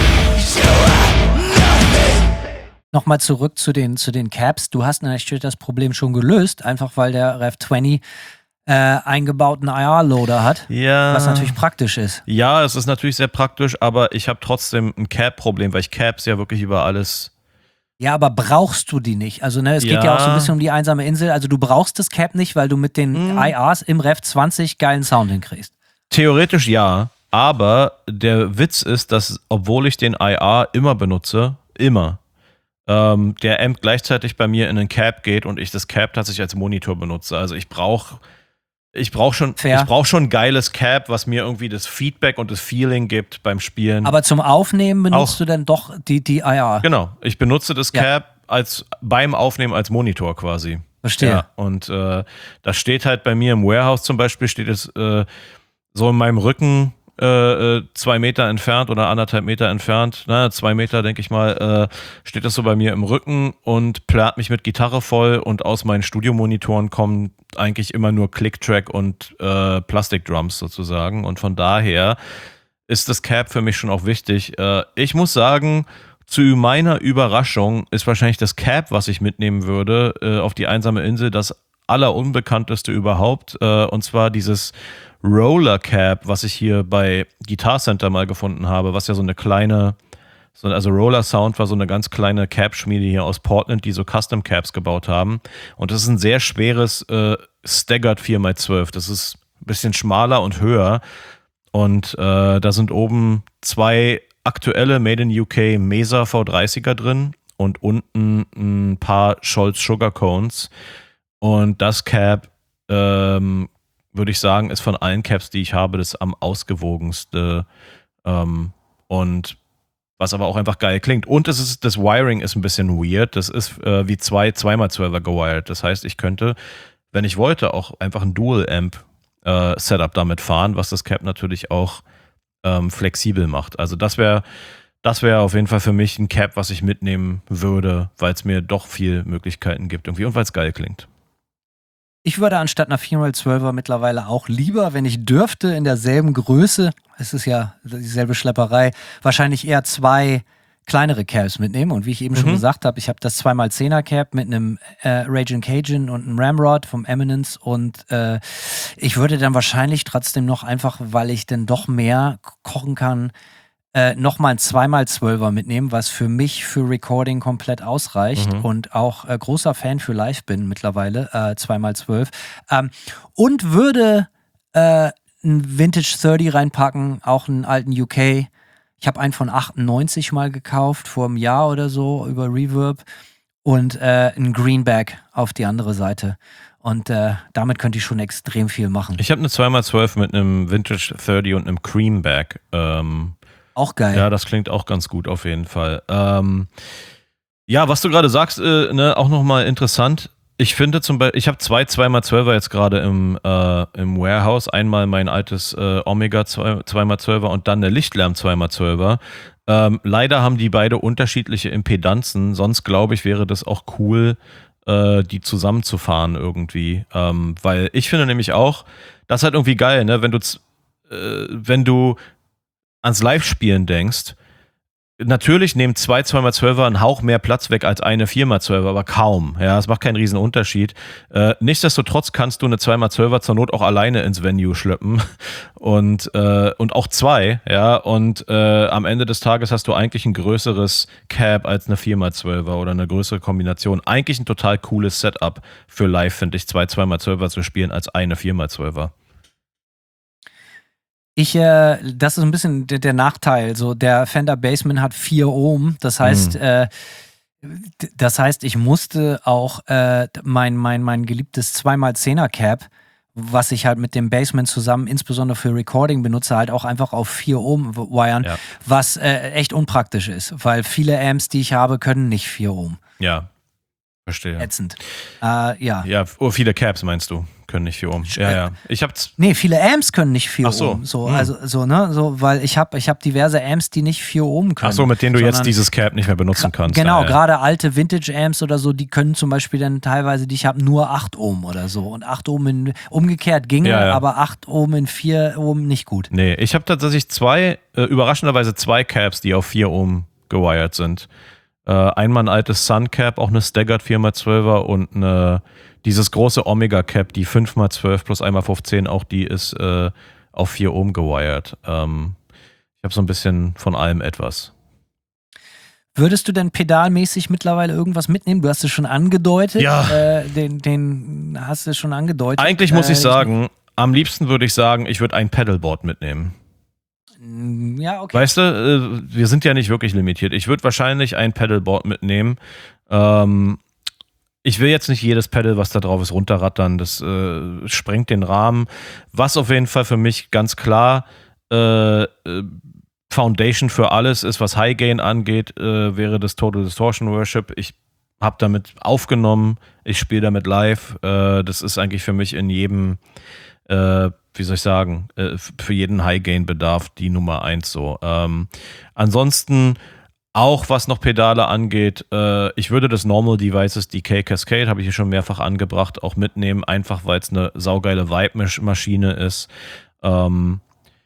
Nochmal zurück zu den, zu den Caps. Du hast natürlich das Problem schon gelöst, einfach weil der Rev zwanzig äh, eingebauten I R-Loader hat, Ja. was natürlich praktisch ist. Ja, es ist natürlich sehr praktisch, aber ich habe trotzdem ein Cap-Problem, weil ich Caps ja wirklich über alles. Ja, aber brauchst du die nicht? Also, ne, es geht Ja. ja auch so ein bisschen um die einsame Insel. Also, du brauchst das Cap nicht, weil du mit den Mhm. I Rs im Rev zwanzig geilen Sound hinkriegst. Theoretisch ja, aber der Witz ist, dass, obwohl ich den I R immer benutze, immer, ähm, der Amp gleichzeitig bei mir in den Cap geht und ich das Cap tatsächlich als Monitor benutze. Also ich brauche ich brauch schon, Fair. ich brauch schon ein geiles Cap, was mir irgendwie das Feedback und das Feeling gibt beim Spielen. Aber zum Aufnehmen benutzt Auch. du dann doch die, die I R. Genau, ich benutze das Ja. Cap als beim Aufnehmen als Monitor quasi. Verstehe. Ja, und äh, das steht halt bei mir im Warehouse zum Beispiel, steht es äh, so in meinem Rücken äh, äh, zwei Meter entfernt oder anderthalb Meter entfernt, na, zwei Meter denke ich mal, äh, steht das so bei mir im Rücken und plärrt mich mit Gitarre voll und aus meinen Studiomonitoren kommen eigentlich immer nur Click-Track und äh, Plastikdrums sozusagen und von daher ist das Cap für mich schon auch wichtig. Äh, ich muss sagen, zu meiner Überraschung ist wahrscheinlich das Cap, was ich mitnehmen würde, äh, auf die einsame Insel, das allerunbekannteste überhaupt. Äh, und zwar dieses Roller Cap, was ich hier bei Guitar Center mal gefunden habe, was ja so eine kleine, so, also Roller Sound war so eine ganz kleine Cap-Schmiede hier aus Portland, die so Custom Caps gebaut haben. Und das ist ein sehr schweres äh, Staggered vier mal zwölf. Das ist ein bisschen schmaler und höher. Und äh, da sind oben zwei aktuelle Made in U K Mesa V dreißiger drin und unten ein paar Scholz Sugar Cones. Und das Cap, ähm, würde ich sagen, ist von allen Caps, die ich habe, das am ausgewogenste. Ähm, und was aber auch einfach geil klingt. Und es ist, das Wiring ist ein bisschen weird. Das ist äh, wie zwei zwei mal zwölfer gewired. Das heißt, ich könnte, wenn ich wollte, auch einfach ein Dual-Amp äh, Setup damit fahren, was das Cap natürlich auch ähm, flexibel macht. Also das wäre das wäre auf jeden Fall für mich ein Cap, was ich mitnehmen würde, weil es mir doch viel Möglichkeiten gibt irgendwie und weil es geil klingt. Ich würde anstatt einer vier mal zwölfer mittlerweile auch lieber, wenn ich dürfte, in derselben Größe, es ist ja dieselbe Schlepperei, wahrscheinlich eher zwei kleinere Cabs mitnehmen. Und wie ich eben mhm. schon gesagt habe, ich habe das zwei mal zehner Cab mit einem äh, Raging Cajun und einem Ramrod vom Eminence. Und äh, ich würde dann wahrscheinlich trotzdem noch einfach, weil ich dann doch mehr kochen kann, äh, nochmal ein zwei mal zwölfer mitnehmen, was für mich für Recording komplett ausreicht. Mhm. Und auch äh, großer Fan für Live bin mittlerweile, äh, zwei mal zwölf. Ähm, und würde äh, ein Vintage dreißig reinpacken, auch einen alten U K. Ich habe einen von achtundneunzig mal gekauft, vor einem Jahr oder so, über Reverb. Und äh, einen Greenback auf die andere Seite. Und äh, damit könnte ich schon extrem viel machen. Ich habe eine zwei mal zwölf mit einem Vintage dreißig und einem Creamback. Ähm, auch geil. Ja, das klingt auch ganz gut auf jeden Fall. Ähm, ja, was du gerade sagst, äh, ne, auch nochmal interessant. Ich finde zum Beispiel, ich habe zwei zwei mal zwölfer jetzt gerade im, äh, im Warehouse. Einmal mein altes äh, Omega zwei mal zwölfer und dann der Lichtlärm zwei mal zwölfer. Ähm, leider haben die beide unterschiedliche Impedanzen. Sonst glaube ich, wäre das auch cool, äh, die zusammenzufahren irgendwie. Ähm, weil ich finde nämlich auch, das ist halt irgendwie geil, ne? Wenn du, äh, wenn du ans Live-Spielen denkst, natürlich nehmen zwei zwei mal zwölfer einen Hauch mehr Platz weg als eine vier mal zwölfer, aber kaum. Ja, es macht keinen riesen Unterschied. Äh, nichtsdestotrotz kannst du eine zwei mal zwölfer zur Not auch alleine ins Venue schleppen und, äh, und auch zwei, ja, und äh, am Ende des Tages hast du eigentlich ein größeres Cab als eine vier mal zwölfer oder eine größere Kombination. Eigentlich ein total cooles Setup für live, finde ich, zwei zwei mal zwölfer zu spielen als eine vier mal zwölfer. Ich, äh, das ist ein bisschen der, der Nachteil. So, der Fender Bassman hat vier Ohm. Das heißt, mhm. äh, das heißt, ich musste auch äh, mein, mein, mein geliebtes zwei mal zehner Cab, was ich halt mit dem Bassman zusammen, insbesondere für Recording benutze, halt auch einfach auf vier Ohm wiren, ja. was äh, echt unpraktisch ist, weil viele Amps, die ich habe, können nicht vier Ohm. Ja, verstehe. Ätzend. Äh, ja. Ja, oh, viele Cabs meinst du? Können nicht vier Ohm. Ja, ja. Ich hab's. Nee, viele Amps können nicht vier so. Ohm. So, hm. also, so, ne, so, weil ich habe ich hab diverse Amps, die nicht vier Ohm können. Ach so, mit denen du jetzt dieses Cab nicht mehr benutzen kannst. Genau, ah, ja. gerade alte Vintage-Amps oder so, die können zum Beispiel dann teilweise, die ich habe, nur acht Ohm oder so. Und acht Ohm in, umgekehrt ginge, ja, ja. aber acht Ohm in vier Ohm nicht gut. Nee, ich habe tatsächlich zwei, äh, überraschenderweise zwei Cabs, die auf vier Ohm gewired sind. Äh, einmal ein altes Sun Cab, auch eine Staggered vier mal zwölfer und eine dieses große Omega Cap, die fünf mal zwölf plus eins mal fünfzehn, auch die ist äh, auf vier Ohm gewired. Ähm, ich habe so ein bisschen von allem etwas. Würdest du denn pedalmäßig mittlerweile irgendwas mitnehmen? Du hast es schon angedeutet. Ja. Äh, den, den hast du schon angedeutet. Eigentlich muss äh, ich sagen, am liebsten würde ich sagen, ich würde ein Pedalboard mitnehmen. Ja, okay. Weißt du, äh, wir sind ja nicht wirklich limitiert. Ich würde wahrscheinlich ein Pedalboard mitnehmen. Ähm, Ich will jetzt nicht jedes Pedal, was da drauf ist, runterrattern. Das äh, sprengt den Rahmen. Was auf jeden Fall für mich ganz klar äh, Foundation für alles ist, was High Gain angeht, äh, wäre das Total Distortion Worship. Ich habe damit aufgenommen, ich spiele damit live. Äh, das ist eigentlich für mich in jedem, äh, wie soll ich sagen, äh, für jeden High Gain Bedarf die Nummer eins so. Ähm, ansonsten auch was noch Pedale angeht, äh, ich würde das Normal Devices D K Cascade, habe ich hier schon mehrfach angebracht, auch mitnehmen, einfach weil es eine saugeile Vibe-Maschine ist. Ähm,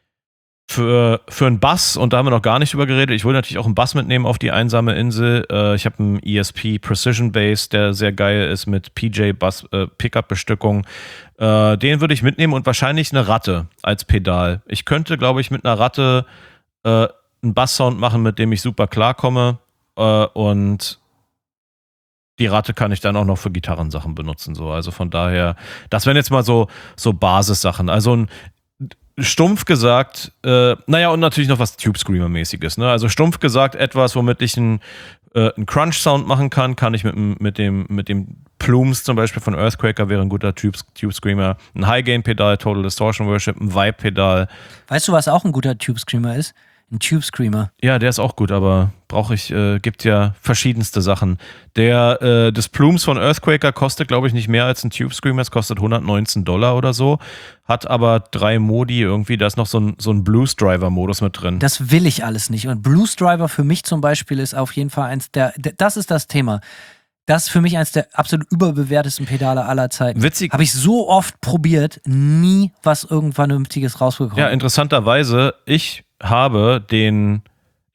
für, für einen Bass, und da haben wir noch gar nicht drüber geredet, ich würde natürlich auch einen Bass mitnehmen auf die einsame Insel. Äh, ich habe einen E S P Precision Bass, der sehr geil ist mit P J Bass äh, Pickup-Bestückung. Äh, den würde ich mitnehmen und wahrscheinlich eine Ratte als Pedal. Ich könnte, glaube ich, mit einer Ratte äh, einen Basssound machen, mit dem ich super klarkomme, äh, und die Ratte kann ich dann auch noch für Gitarrensachen benutzen. So. Also von daher, das wären jetzt mal so, so Basissachen. Also ein stumpf gesagt, äh, naja, und natürlich noch was Tube Screamer-mäßiges. Ne? Also stumpf gesagt, etwas, womit ich einen, äh, einen Crunch-Sound machen kann, kann ich mit, mit dem, mit dem Plumes zum Beispiel von Earthquaker wäre ein guter Tube, Tube Screamer. Ein High-Gain-Pedal, Total Distortion Worship, ein Vibe-Pedal. Weißt du, was auch ein guter Tube Screamer ist? Ein Tube Screamer. Ja, der ist auch gut, aber brauche ich, äh, gibt ja verschiedenste Sachen. Der, äh, das Plumes von Earthquaker kostet, glaube ich, nicht mehr als ein Tube Screamer. Es kostet hundertneunzehn Dollar oder so. Hat aber drei Modi irgendwie. Da ist noch so ein, so ein Blues-Driver-Modus mit drin. Das will ich alles nicht. Und Blues Driver für mich zum Beispiel ist auf jeden Fall eins der, das ist das Thema. Das ist für mich eins der absolut überbewertesten Pedale aller Zeiten. Witzig. Habe ich so oft probiert, nie was irgendwann Vernünftiges rausbekommen. Ja, interessanterweise, ich habe den,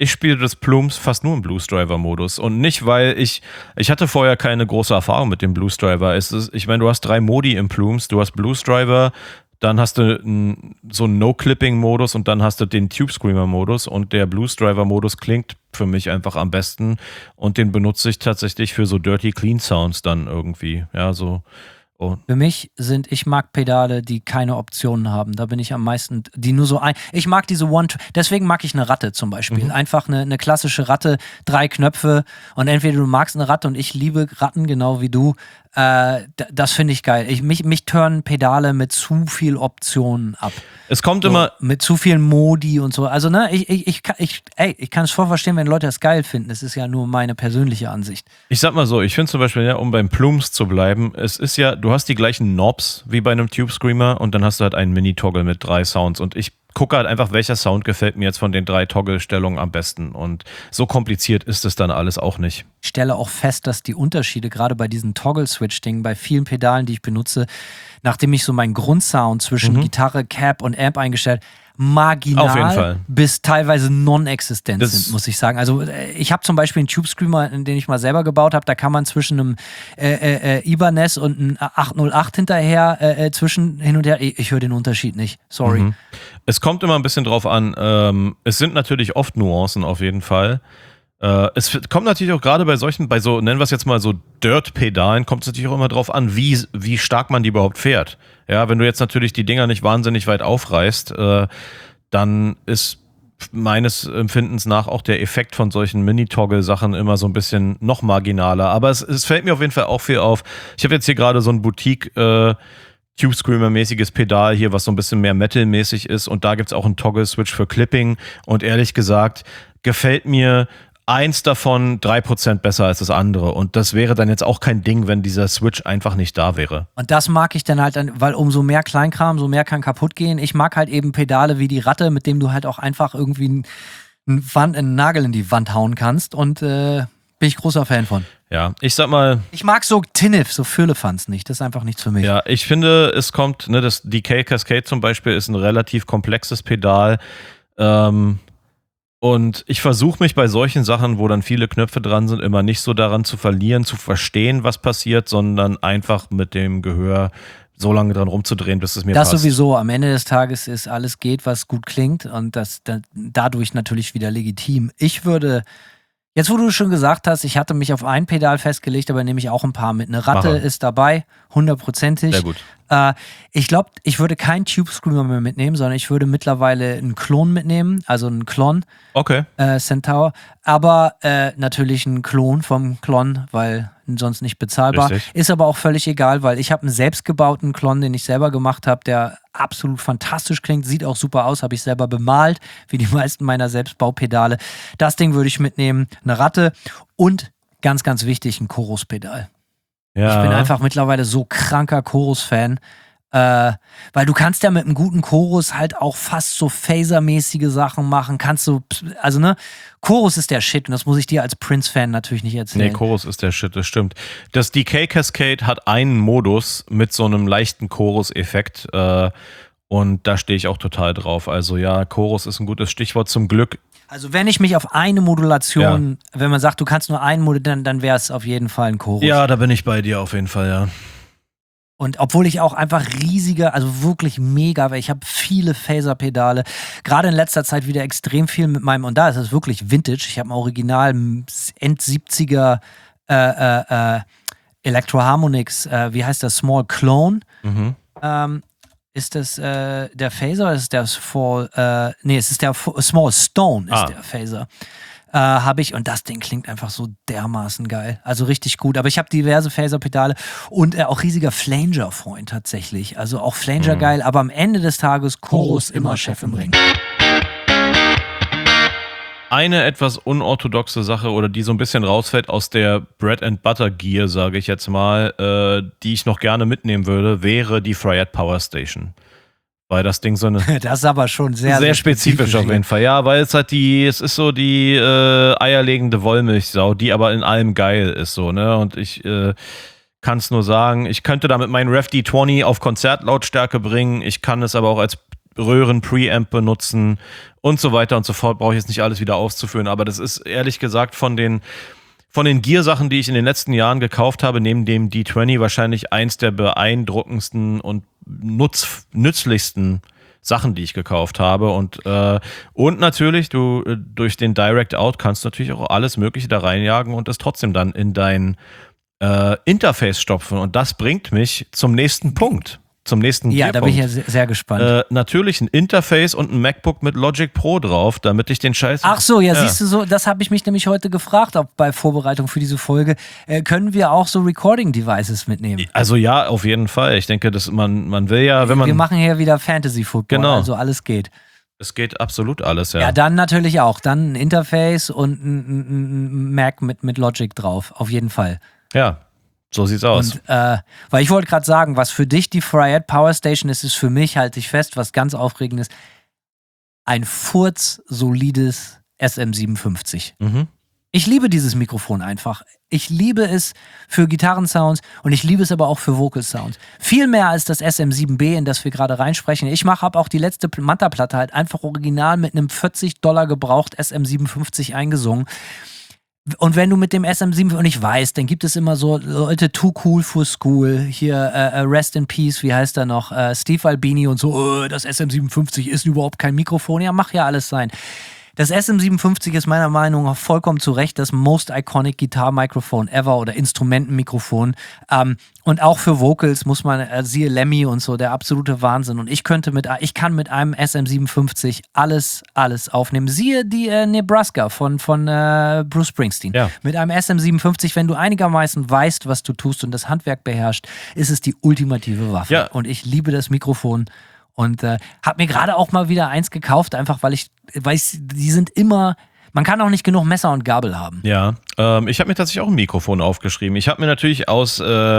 ich spiele das Plumes fast nur im Blues Driver-Modus. Und nicht, weil ich, ich hatte vorher keine große Erfahrung mit dem Blues Driver. Es ist, ich meine, du hast drei Modi im Plumes. Du hast Blues Driver, dann hast du n, so einen No-Clipping-Modus und dann hast du den Tube Screamer-Modus. Und der Blues Driver-Modus klingt für mich einfach am besten. Und den benutze ich tatsächlich für so Dirty Clean Sounds dann irgendwie. Ja, so. Oh. Für mich sind, ich mag Pedale, die keine Optionen haben. Da bin ich am meisten, die nur so ein. Ich mag diese One, deswegen mag ich eine Ratte zum Beispiel. Mhm. Einfach eine, eine klassische Ratte, drei Knöpfe und entweder du magst eine Ratte und ich liebe Ratten genau wie du. Äh, d- das finde ich geil. Ich, mich, mich turnen Pedale mit zu viel Optionen ab. Es kommt So, immer, mit zu vielen Modi und so. Also, ne, ich, ich, ich, kann- ich, ey, ich kann es voll verstehen, wenn Leute das geil finden. Das ist ja nur meine persönliche Ansicht. ich sag mal so, ich finde zum Beispiel, ja, um beim Plumes zu bleiben, es ist ja, du hast die gleichen Knobs wie bei einem Tube Screamer und dann hast du halt einen Mini-Toggle mit drei Sounds und ich gucke halt einfach, welcher Sound gefällt mir jetzt von den drei Toggle-Stellungen am besten und so kompliziert ist es dann alles auch nicht. Ich stelle auch fest, dass die Unterschiede gerade bei diesen Toggle-Switch-Dingen, bei vielen Pedalen, die ich benutze, nachdem ich so meinen Grundsound zwischen Mhm. Gitarre, Cap und Amp eingestellt, marginal Auf jeden Fall. bis teilweise non-existent Das- sind, muss ich sagen. Also äh, ich habe zum Beispiel einen Tube Screamer, den ich mal selber gebaut habe, da kann man zwischen einem äh, äh, äh, Ibanez und einem acht null acht hinterher äh, äh, zwischen hin und her, ich, ich höre den Unterschied nicht, sorry. Mhm. Es kommt immer ein bisschen drauf an, ähm, es sind natürlich oft Nuancen auf jeden Fall. Äh, es f- kommt natürlich auch gerade bei solchen, bei so, nennen wir es jetzt mal so Dirt-Pedalen, kommt es natürlich auch immer drauf an, wie, wie stark man die überhaupt fährt. Ja, wenn du jetzt natürlich die Dinger nicht wahnsinnig weit aufreißt, äh, dann ist meines Empfindens nach auch der Effekt von solchen Mini-Toggle-Sachen immer so ein bisschen noch marginaler. Aber es, es fällt mir auf jeden Fall auch viel auf. Ich habe jetzt hier gerade so ein Boutique- äh, Tube Screamer-mäßiges Pedal hier, was so ein bisschen mehr Metal-mäßig ist und da gibt es auch einen Toggle-Switch für Clipping und ehrlich gesagt gefällt mir eins davon drei Prozent besser als das andere und das wäre dann jetzt auch kein Ding, wenn dieser Switch einfach nicht da wäre. Und das mag ich dann halt, dann, weil umso mehr Kleinkram, so mehr kann kaputt gehen. Ich mag halt eben Pedale wie die Ratte, mit dem du halt auch einfach irgendwie einen, einen, Wand, einen Nagel in die Wand hauen kannst und äh, bin ich großer Fan von. Ja, ich sag mal, Ich mag so Tinnif, so Firlefanz nicht. Das ist einfach nichts für mich. ja, ich finde, es kommt, ne, das Decay Cascade zum Beispiel ist ein relativ komplexes Pedal. Ähm, und ich versuche mich bei solchen Sachen, wo dann viele Knöpfe dran sind, immer nicht so daran zu verlieren, zu verstehen, was passiert, sondern einfach mit dem Gehör so lange dran rumzudrehen, bis es mir Das passt. sowieso. Am Ende des Tages ist alles geht, was gut klingt und das da, dadurch natürlich wieder legitim. Ich würde, jetzt wo du schon gesagt hast, ich hatte mich auf ein Pedal festgelegt, aber nehme ich auch ein paar mit. Eine Ratte Mache. ist dabei, hundertprozentig. Sehr gut. Äh, ich glaube, ich würde keinen Tube Screamer mehr mitnehmen, sondern ich würde mittlerweile einen Klon mitnehmen, also einen Klon Okay. äh, Centaur, aber äh, natürlich ein Klon vom Klon, weil sonst nicht bezahlbar. Richtig. Ist aber auch völlig egal, weil ich habe einen selbstgebauten Klon, den ich selber gemacht habe, der absolut fantastisch klingt, sieht auch super aus, habe ich selber bemalt, wie die meisten meiner Selbstbaupedale. Das Ding würde ich mitnehmen, eine Ratte und ganz, ganz wichtig, ein Choruspedal. Ja. Ich bin einfach mittlerweile so kranker Chorus-Fan, äh, weil du kannst ja mit einem guten Chorus halt auch fast so Phaser-mäßige Sachen machen, kannst so, also ne, Chorus ist der Shit und das muss ich dir als Prince-Fan natürlich nicht erzählen. Nee, Chorus ist der Shit, das stimmt. Das Decay Cascade hat einen Modus mit so einem leichten Chorus-Effekt äh, und da stehe ich auch total drauf. Also ja, Chorus ist ein gutes Stichwort zum Glück. Also wenn ich mich auf eine Modulation, wenn man sagt, du kannst nur einen Modul, dann, dann wäre es auf jeden Fall ein Chorus. Ja, da bin ich bei dir auf jeden Fall, ja. Und obwohl ich auch einfach riesige, also wirklich mega, weil ich habe viele Phaser-Pedale, gerade in letzter Zeit wieder extrem viel mit meinem, und da ist es wirklich Vintage, ich habe ein Original End siebziger äh, äh, äh, Electro Harmonix, äh, wie heißt das, Small Clone, Mhm. ähm, ist das äh, der Phaser oder ist der Small, äh, nee, es ist der F- Small Stone ist Ah. der Phaser. Äh, habe ich und das Ding klingt einfach so dermaßen geil. Also richtig gut. Aber ich habe diverse Phaser-Pedale und äh, auch riesiger Flanger-Freund tatsächlich. Also auch Flanger Mhm. geil, aber am Ende des Tages Chorus immer Chef im Ring. Eine etwas unorthodoxe Sache oder die so ein bisschen rausfällt aus der Bread and Butter Gear, sage ich jetzt mal, äh, die ich noch gerne mitnehmen würde, wäre die Fryette Power Station. Weil das Ding so eine Das ist aber schon sehr, sehr, spezifisch auf jeden Fall. Ja, weil es halt die, es ist so die äh, eierlegende Wollmilchsau, die aber in allem geil ist so, ne? Und ich äh, kann es nur sagen, ich könnte damit meinen Rev D zwanzig auf Konzertlautstärke bringen, ich kann es aber auch als Röhren-Preamp benutzen und so weiter und so fort. Brauche ich jetzt nicht alles wieder auszuführen, aber das ist ehrlich gesagt von den Von den Gear-Sachen, die ich in den letzten Jahren gekauft habe, neben dem D zwanzig wahrscheinlich eins der beeindruckendsten und nutz, nützlichsten Sachen, die ich gekauft habe. Und, äh, und natürlich, du durch den Direct Out kannst du natürlich auch alles Mögliche da reinjagen und es trotzdem dann in dein äh, Interface stopfen. Und das bringt mich zum nächsten Punkt. Zum nächsten Ja, da bin ich ja sehr, sehr gespannt. Äh, natürlich ein Interface und ein MacBook mit Logic Pro drauf, damit ich den Scheiß... Ach so, ja, ja. Siehst du so, das habe ich mich nämlich heute gefragt, auch bei Vorbereitung für diese Folge. Äh, können wir auch so Recording-Devices mitnehmen? Also ja, auf jeden Fall. Ich denke, dass man, man will ja, wenn man... Wir machen hier wieder Fantasy-Football, genau. Also alles geht. Es geht absolut alles, ja. Ja, dann natürlich auch. Dann ein Interface und ein, ein Mac mit, mit Logic drauf, auf jeden Fall. Ja. So sieht's aus. Und, äh, weil ich wollte gerade sagen, was für dich die Fryette Power Station ist, ist für mich, halte ich fest, was ganz Aufregendes, ein furzsolides S M siebenundfünfzig. Mhm. Ich liebe dieses Mikrofon einfach. Ich liebe es für Gitarrensounds und ich liebe es aber auch für Vocal Sounds. Viel mehr als das S M sieben B, in das wir gerade reinsprechen. Ich mache habe auch die letzte Manta-Platte halt einfach original mit einem vierzig Dollar gebraucht S M siebenundfünfzig eingesungen. Und wenn du mit dem S M sieben, und ich weiß, dann gibt es immer so Leute, too cool for school, hier äh, Rest in Peace, wie heißt er noch, äh, Steve Albini und so, oh, das S M siebenundfünfzig ist überhaupt kein Mikrofon, ja, mach ja alles sein. Das S M siebenundfünfzig ist meiner Meinung nach vollkommen zu Recht das most iconic Guitar-Mikrofon ever oder Instrumentenmikrofon. Ähm, und auch für Vocals muss man, äh, siehe Lemmy und so, der absolute Wahnsinn. Und ich könnte mit, ich kann mit einem S M siebenundfünfzig alles, alles aufnehmen. Siehe die äh, Nebraska von, von äh, Bruce Springsteen. Ja. Mit einem S M siebenundfünfzig, wenn du einigermaßen weißt, was du tust und das Handwerk beherrscht, ist es die ultimative Waffe. Ja. Und ich liebe das Mikrofon. Und äh, habe mir gerade auch mal wieder eins gekauft, einfach weil ich, weil ich, die sind immer, man kann auch nicht genug Messer und Gabel haben. Ja, ähm, ich habe mir tatsächlich auch ein Mikrofon aufgeschrieben. Ich habe mir natürlich aus, äh,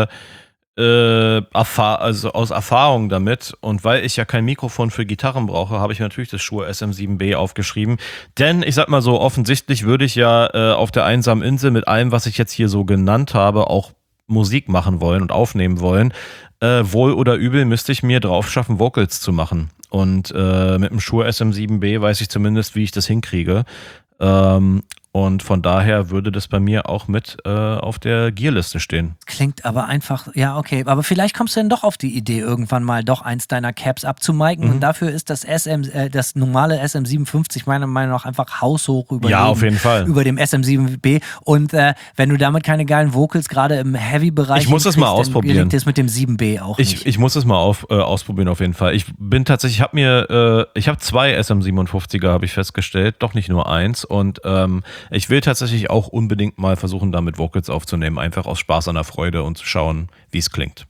äh, Erfahr- also aus Erfahrung damit und weil ich ja kein Mikrofon für Gitarren brauche, habe ich mir natürlich das Shure S M sieben B aufgeschrieben. Denn ich sag mal so, offensichtlich würde ich ja äh, auf der einsamen Insel mit allem, was ich jetzt hier so genannt habe, auch Musik machen wollen und aufnehmen wollen. Äh, wohl oder übel müsste ich mir drauf schaffen, Vocals zu machen. Und äh, mit dem Shure S M sieben B weiß ich zumindest, wie ich das hinkriege. Ähm, und von daher würde das bei mir auch mit äh, auf der Gearliste stehen. Klingt aber einfach, ja, okay. Aber vielleicht kommst du dann doch auf die Idee, irgendwann mal doch eins deiner Caps abzumiken. Mhm. Und dafür ist das S M, äh, das normale S M siebenundfünfzig meiner Meinung nach einfach haushoch über, ja, dem, auf jeden Fall. über dem S M sieben B. Und äh, wenn du damit keine geilen Vocals gerade im Heavy-Bereich ich muss es mal ausprobieren. Gelingt es mit dem sieben B auch ich, nicht. Ich muss es mal auf, äh, ausprobieren auf jeden Fall. Ich bin tatsächlich, ich habe mir, äh, ich habe zwei S M siebenundfünfziger, habe ich festgestellt, doch nicht nur eins. Und ähm, ich will tatsächlich auch unbedingt mal versuchen, damit Vocals aufzunehmen, einfach aus Spaß an der Freude und zu schauen, wie es klingt.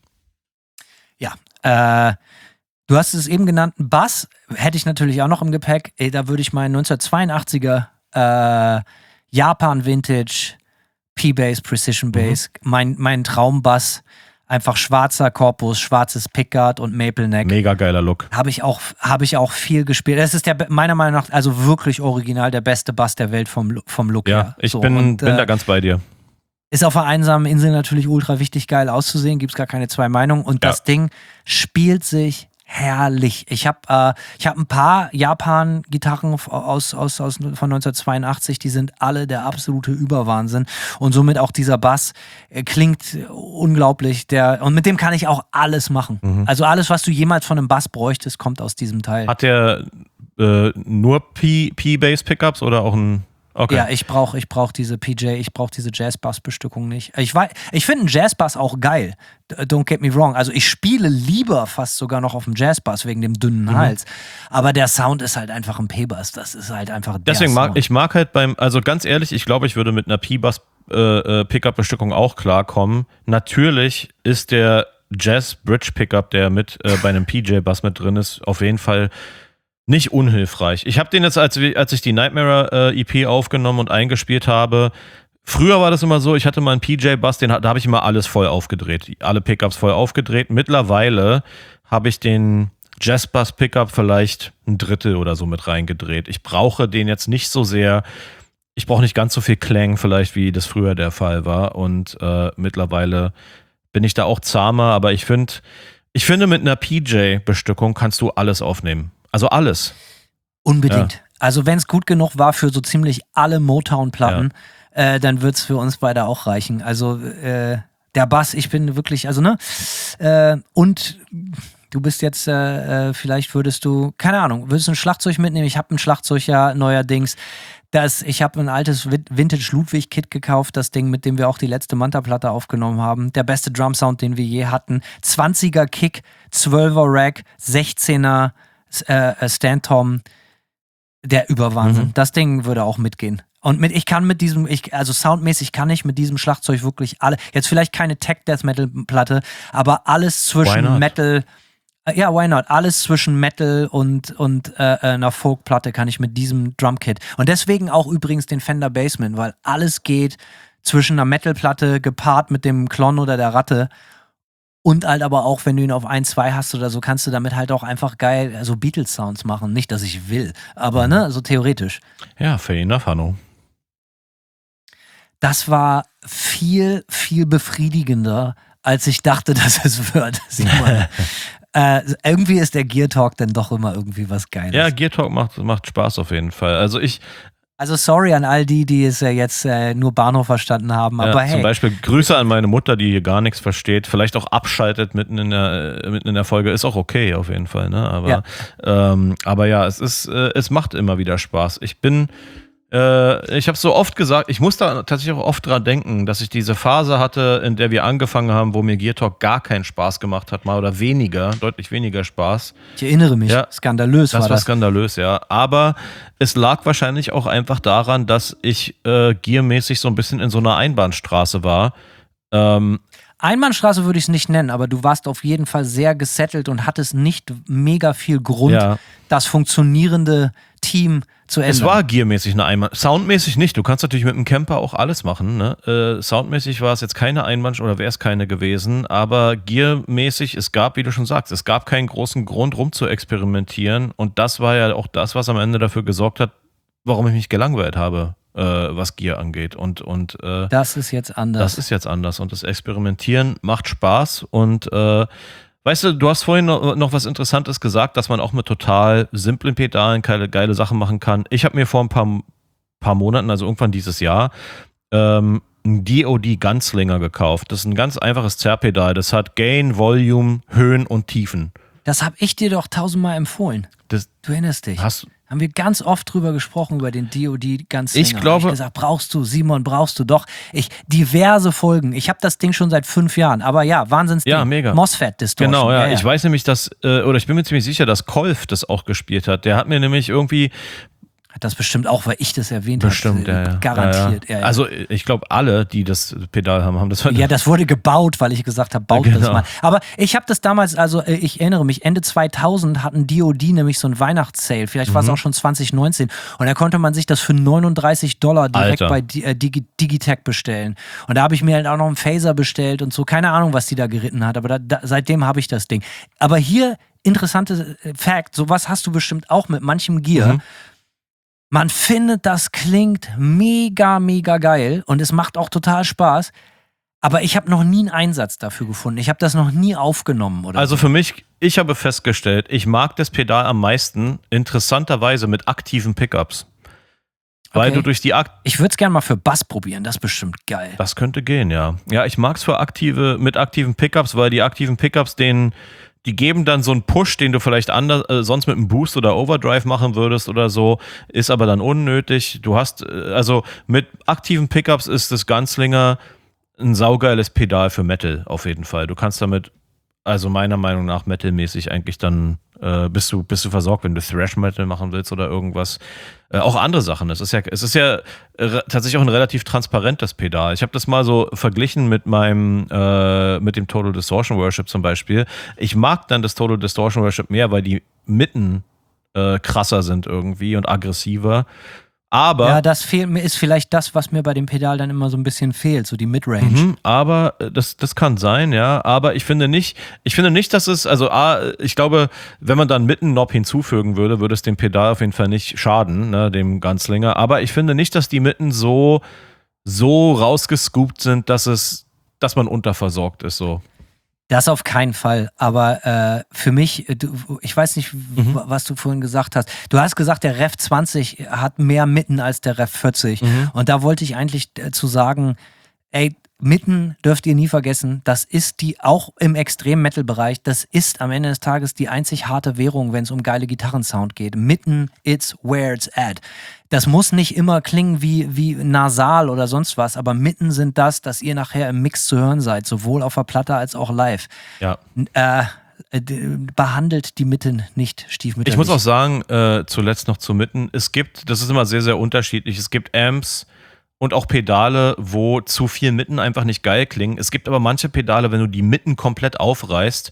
Ja, äh, du hast es eben genannt, Bass hätte ich natürlich auch noch im Gepäck. Ey, da würde ich meinen neunzehnhundertzweiundachtziger äh, Japan Vintage P-Bass, Precision Bass, mhm. mein, mein Traumbass, einfach schwarzer Korpus, schwarzes Pickguard und Maple Neck. Mega geiler Look. Habe ich auch, habe ich auch viel gespielt. Das ist der meiner Meinung nach also wirklich original der beste Bass der Welt vom, vom Look ja, her. Ich so, bin, und, bin äh, da ganz bei dir. Ist auf einer einsamen Insel natürlich ultra wichtig, geil auszusehen, gibt es gar keine zwei Meinungen. Und ja. das Ding spielt sich herrlich. Ich habe äh, ich hab ein paar Japan-Gitarren aus, aus, aus, von neunzehnhundertzweiundachtzig, die sind alle der absolute Überwahnsinn. Und somit auch dieser Bass äh, klingt unglaublich. Der, und mit dem kann ich auch alles machen. Mhm. Also alles, was du jemals von einem Bass bräuchtest, kommt aus diesem Teil. Hat der äh, nur P- P-Bass-Pickups oder auch ein... Okay. Ja, ich brauche ich brauch diese P J, ich brauche diese Jazz-Bass-Bestückung nicht. Ich, ich finde einen Jazz-Bass auch geil. Don't get me wrong. Also ich spiele lieber fast sogar noch auf dem Jazz-Bass wegen dem dünnen mhm. Hals. Aber der Sound ist halt einfach ein P-Bass. Das ist halt einfach der Deswegen mag Sound. ich mag halt beim, also ganz ehrlich, ich glaube, ich würde mit einer P-Bass-Pickup-Bestückung äh, auch klarkommen. Natürlich ist der Jazz-Bridge-Pickup, der mit äh, bei einem P J-Bass mit drin ist, auf jeden Fall nicht unhilfreich. Ich habe den jetzt, als, als ich die Nightmare äh, E P aufgenommen und eingespielt habe, früher war das immer so, ich hatte mal einen P J-Bass, den, da habe ich immer alles voll aufgedreht, alle Pickups voll aufgedreht. Mittlerweile habe ich den Jazz-Bass-Pickup vielleicht ein Drittel oder so mit reingedreht. Ich brauche den jetzt nicht so sehr, ich brauche nicht ganz so viel Klang vielleicht, wie das früher der Fall war. Und äh, mittlerweile bin ich da auch zahmer, aber ich finde, ich finde, mit einer P J-Bestückung kannst du alles aufnehmen. Also alles. Unbedingt. Ja. Also wenn es gut genug war für so ziemlich alle Motown-Platten, ja. äh, dann wird es für uns beide auch reichen. Also äh, der Bass, ich bin wirklich, also ne, äh, und du bist jetzt, äh, vielleicht würdest du, keine Ahnung, würdest du ein Schlagzeug mitnehmen? Ich habe ein Schlagzeug ja neuerdings. Das, ich habe ein altes Vintage-Ludwig-Kit gekauft, das Ding, mit dem wir auch die letzte Manta-Platte aufgenommen haben. Der beste Drum-Sound, den wir je hatten. zwanziger Kick, zwölfer Rack, sechzehner äh, Stand-Tom. Der Überwahnsinn. Mhm. Das Ding würde auch mitgehen. Und mit, ich kann mit diesem, ich, also soundmäßig kann ich mit diesem Schlagzeug wirklich alle, jetzt vielleicht keine Tech-Death-Metal-Platte, aber alles zwischen Metal, äh, ja, why not? Alles zwischen Metal und, und äh, einer Folk-Platte kann ich mit diesem Drumkit. Und deswegen auch übrigens den Fender Bassman, weil alles geht zwischen einer Metal-Platte gepaart mit dem Klon oder der Ratte. Und halt aber auch, wenn du ihn auf eins, zwei hast oder so, kannst du damit halt auch einfach geil so Beatles-Sounds machen. Nicht, dass ich will, aber ne, so theoretisch. Ja, fair enough, Hanno. Das war viel, viel befriedigender, als ich dachte, dass es wird. äh, irgendwie ist der Gear Talk dann doch immer irgendwie was Geiles. Ja, Gear Talk macht, macht Spaß auf jeden Fall. Also ich... Also sorry an all die, die es äh, jetzt äh, nur Bahnhof verstanden haben, aber ja, hey. Zum Beispiel Grüße an meine Mutter, die hier gar nichts versteht, vielleicht auch abschaltet mitten in der, äh, mitten in der Folge, ist auch okay auf jeden Fall, ne? Aber ja, ähm, aber ja es ist, äh, es macht immer wieder Spaß. Ich bin, äh, ich habe so oft gesagt, ich muss da tatsächlich auch oft dran denken, dass ich diese Phase hatte, in der wir angefangen haben, wo mir Gear Talk gar keinen Spaß gemacht hat, mal oder weniger, deutlich weniger Spaß. Ich erinnere mich, ja, skandalös das war das. Das war skandalös, ja. Aber es lag wahrscheinlich auch einfach daran, dass ich äh, gearmäßig so ein bisschen in so einer Einbahnstraße war. Ähm, Einbahnstraße würde ich es nicht nennen, aber du warst auf jeden Fall sehr gesettelt und hattest nicht mega viel Grund, ja, das funktionierende Team zu ändern. Es war gearmäßig eine Einbahn. Soundmäßig nicht. Du kannst natürlich mit einem Camper auch alles machen. Ne? Äh, soundmäßig war es jetzt keine Einbahn oder wäre es keine gewesen, aber gearmäßig, es gab, wie du schon sagst, es gab keinen großen Grund, rum zu experimentieren und das war ja auch das, was am Ende dafür gesorgt hat, warum ich mich gelangweilt habe, äh, was Gear angeht. Und, und äh, das ist jetzt anders. Das ist jetzt anders und das Experimentieren macht Spaß und äh, weißt du, du hast vorhin noch, noch was Interessantes gesagt, dass man auch mit total simplen Pedalen geile, geile Sachen machen kann. Ich habe mir vor ein paar, paar Monaten, also irgendwann dieses Jahr, ähm, ein D O D Gunslinger gekauft. Das ist ein ganz einfaches Zerrpedal. Das hat Gain, Volume, Höhen und Tiefen. Das habe ich dir doch tausendmal empfohlen. Das, du erinnerst dich. Hast, haben wir ganz oft drüber gesprochen, über den D O D Gunslinger. Ich glaube... Hab ich gesagt, brauchst du, Simon, brauchst du doch. Ich, diverse Folgen. Ich habe das Ding schon seit fünf Jahren. Aber ja, Wahnsinnsding. Ja, mega. MOSFET-Distortion. Genau, ja. ja, ja. Ich weiß nämlich, dass, äh, oder ich bin mir ziemlich sicher, dass Kolf das auch gespielt hat. Der hat mir nämlich irgendwie... Das bestimmt auch, weil ich das erwähnt habe. Bestimmt, ja, ja. Garantiert. Ja, ja. Ja, ja. Also ich glaube, alle, die das Pedal haben, haben das... Ja, das wurde gebaut, weil ich gesagt habe, baut genau. das mal. Aber ich habe das damals, also ich erinnere mich, Ende zweitausend hatten D O D nämlich so einen Weihnachtssale. Vielleicht mhm. war es auch schon zwanzig neunzehn. Und da konnte man sich das für neununddreißig Dollar direkt Alter. bei Digi- Digitech bestellen. Und da habe ich mir halt auch noch einen Phaser bestellt und so. Keine Ahnung, was die da geritten hat, aber da, da, seitdem habe ich das Ding. Aber hier, interessante Fact, sowas hast du bestimmt auch mit manchem Gear. Mhm. Man findet, das klingt mega, mega geil und es macht auch total Spaß. Aber ich habe noch nie einen Einsatz dafür gefunden. Ich habe das noch nie aufgenommen. Oder also so. Für mich, ich habe festgestellt, ich mag das Pedal am meisten, interessanterweise mit aktiven Pickups. Weil okay. du durch die Akt... Ich würde es gerne mal für Bass probieren, das ist bestimmt geil. Das könnte gehen, ja. Ja, ich mag es für aktive, mit aktiven Pickups, weil die aktiven Pickups den... Die geben dann so einen Push, den du vielleicht anders, äh, sonst mit einem Boost oder Overdrive machen würdest oder so, ist aber dann unnötig. Du hast, äh, also mit aktiven Pickups ist das Gunslinger ein saugeiles Pedal für Metal auf jeden Fall. Du kannst damit, also meiner Meinung nach metalmäßig eigentlich dann, äh, bist du, bist du versorgt, wenn du Thrash-Metal machen willst oder irgendwas. Äh, auch andere Sachen. Es ist ja, es ist ja äh, tatsächlich auch ein relativ transparentes Pedal. Ich habe das mal so verglichen mit meinem, äh, mit dem Total Distortion Worship zum Beispiel. Ich mag dann das Total Distortion Worship mehr, weil die Mitten äh, krasser sind irgendwie und aggressiver. Aber ja, das fehlt mir, ist vielleicht das, was mir bei dem Pedal dann immer so ein bisschen fehlt, so die Midrange. Mhm, aber das, das kann sein, ja. Aber ich finde nicht, ich finde nicht, dass es, also A, ich glaube, wenn man dann mitten Knob hinzufügen würde, würde es dem Pedal auf jeden Fall nicht schaden, ne, dem Gunslinger. Aber ich finde nicht, dass die Mitten so, so rausgescoopt sind, dass es, dass man unterversorgt ist, so. Das auf keinen Fall, aber äh, für mich, du, ich weiß nicht, Mhm. was du vorhin gesagt hast. Du hast gesagt, der Rev zwanzig hat mehr Mitten als der Rev vierzig. Mhm. Und da wollte ich eigentlich äh, zu sagen, ey, Mitten dürft ihr nie vergessen, das ist die, auch im Extrem-Metal-Bereich, das ist am Ende des Tages die einzig harte Währung, wenn es um geile Gitarrensound geht. Mitten, it's where it's at. Das muss nicht immer klingen wie, wie nasal oder sonst was, aber Mitten sind das, dass ihr nachher im Mix zu hören seid, sowohl auf der Platte als auch live. Ja. Äh, d- behandelt die Mitten nicht stiefmütterlich. Ich muss auch sagen, äh, zuletzt noch zu Mitten, es gibt, das ist immer sehr, sehr unterschiedlich, es gibt Amps und auch Pedale, wo zu viel Mitten einfach nicht geil klingen. Es gibt aber manche Pedale, wenn du die Mitten komplett aufreißt,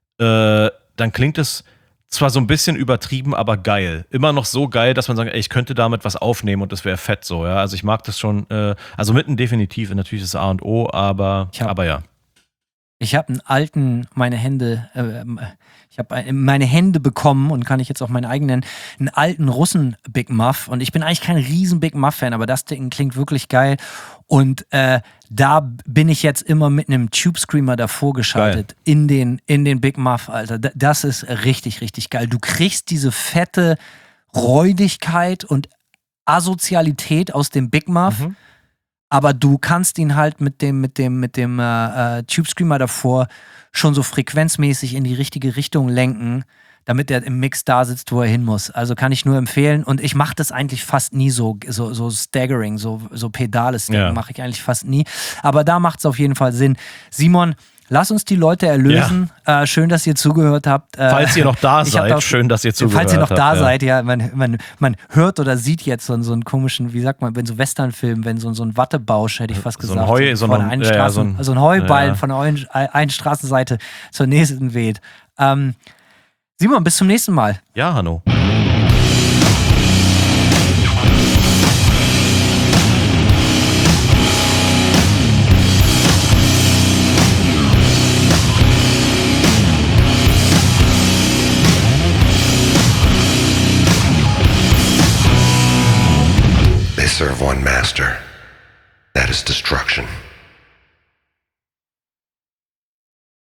äh, dann klingt es zwar so ein bisschen übertrieben, aber geil. Immer noch so geil, dass man sagt, ey, ich könnte damit was aufnehmen und das wäre fett so, ja. Also ich mag das schon, äh, also Mitten definitiv, natürlich ist es A und O, aber, Ich hab- aber ja. Ich habe einen alten, meine Hände, äh, ich habe meine Hände bekommen und kann ich jetzt auch meinen eigenen, einen alten Russen Big Muff. Und ich bin eigentlich kein riesen Big Muff-Fan, aber das Ding klingt wirklich geil. Und äh, da bin ich jetzt immer mit einem Tube Screamer davor geschaltet in den, in den Big Muff, Alter. D- Das ist richtig, richtig geil. Du kriegst diese fette Räudigkeit und Asozialität aus dem Big Muff. Mhm. Aber du kannst ihn halt mit dem, mit dem, mit dem äh, äh, Tube Screamer davor schon so frequenzmäßig in die richtige Richtung lenken, damit er im Mix da sitzt, wo er hin muss. Also kann ich nur empfehlen. Und ich mache das eigentlich fast nie so, so, so staggering, so, so pedales Ding Ja. mache ich eigentlich fast nie. Aber da macht es auf jeden Fall Sinn. Simon, lass uns die Leute erlösen. Äh, schön, dass ihr zugehört habt. Äh, Falls ihr noch da ich hab seid, da- schön, dass ihr zugehört Falls ihr noch habt, da ja. seid, ja, man, man, man hört oder sieht jetzt so, einen- so einen komischen, wie sagt man, wenn so Westernfilm, wenn so, so ein Wattebausch, hätte ich fast So ein gesagt. Heu- so von ein- einer ja, ja, Straßen, so ein- also ein Heuballen ja. von der einen, einen Straßenseite zur nächsten weht. Ähm, Simon, bis zum nächsten Mal. Ja, Hanno. They serve one master. That is destruction.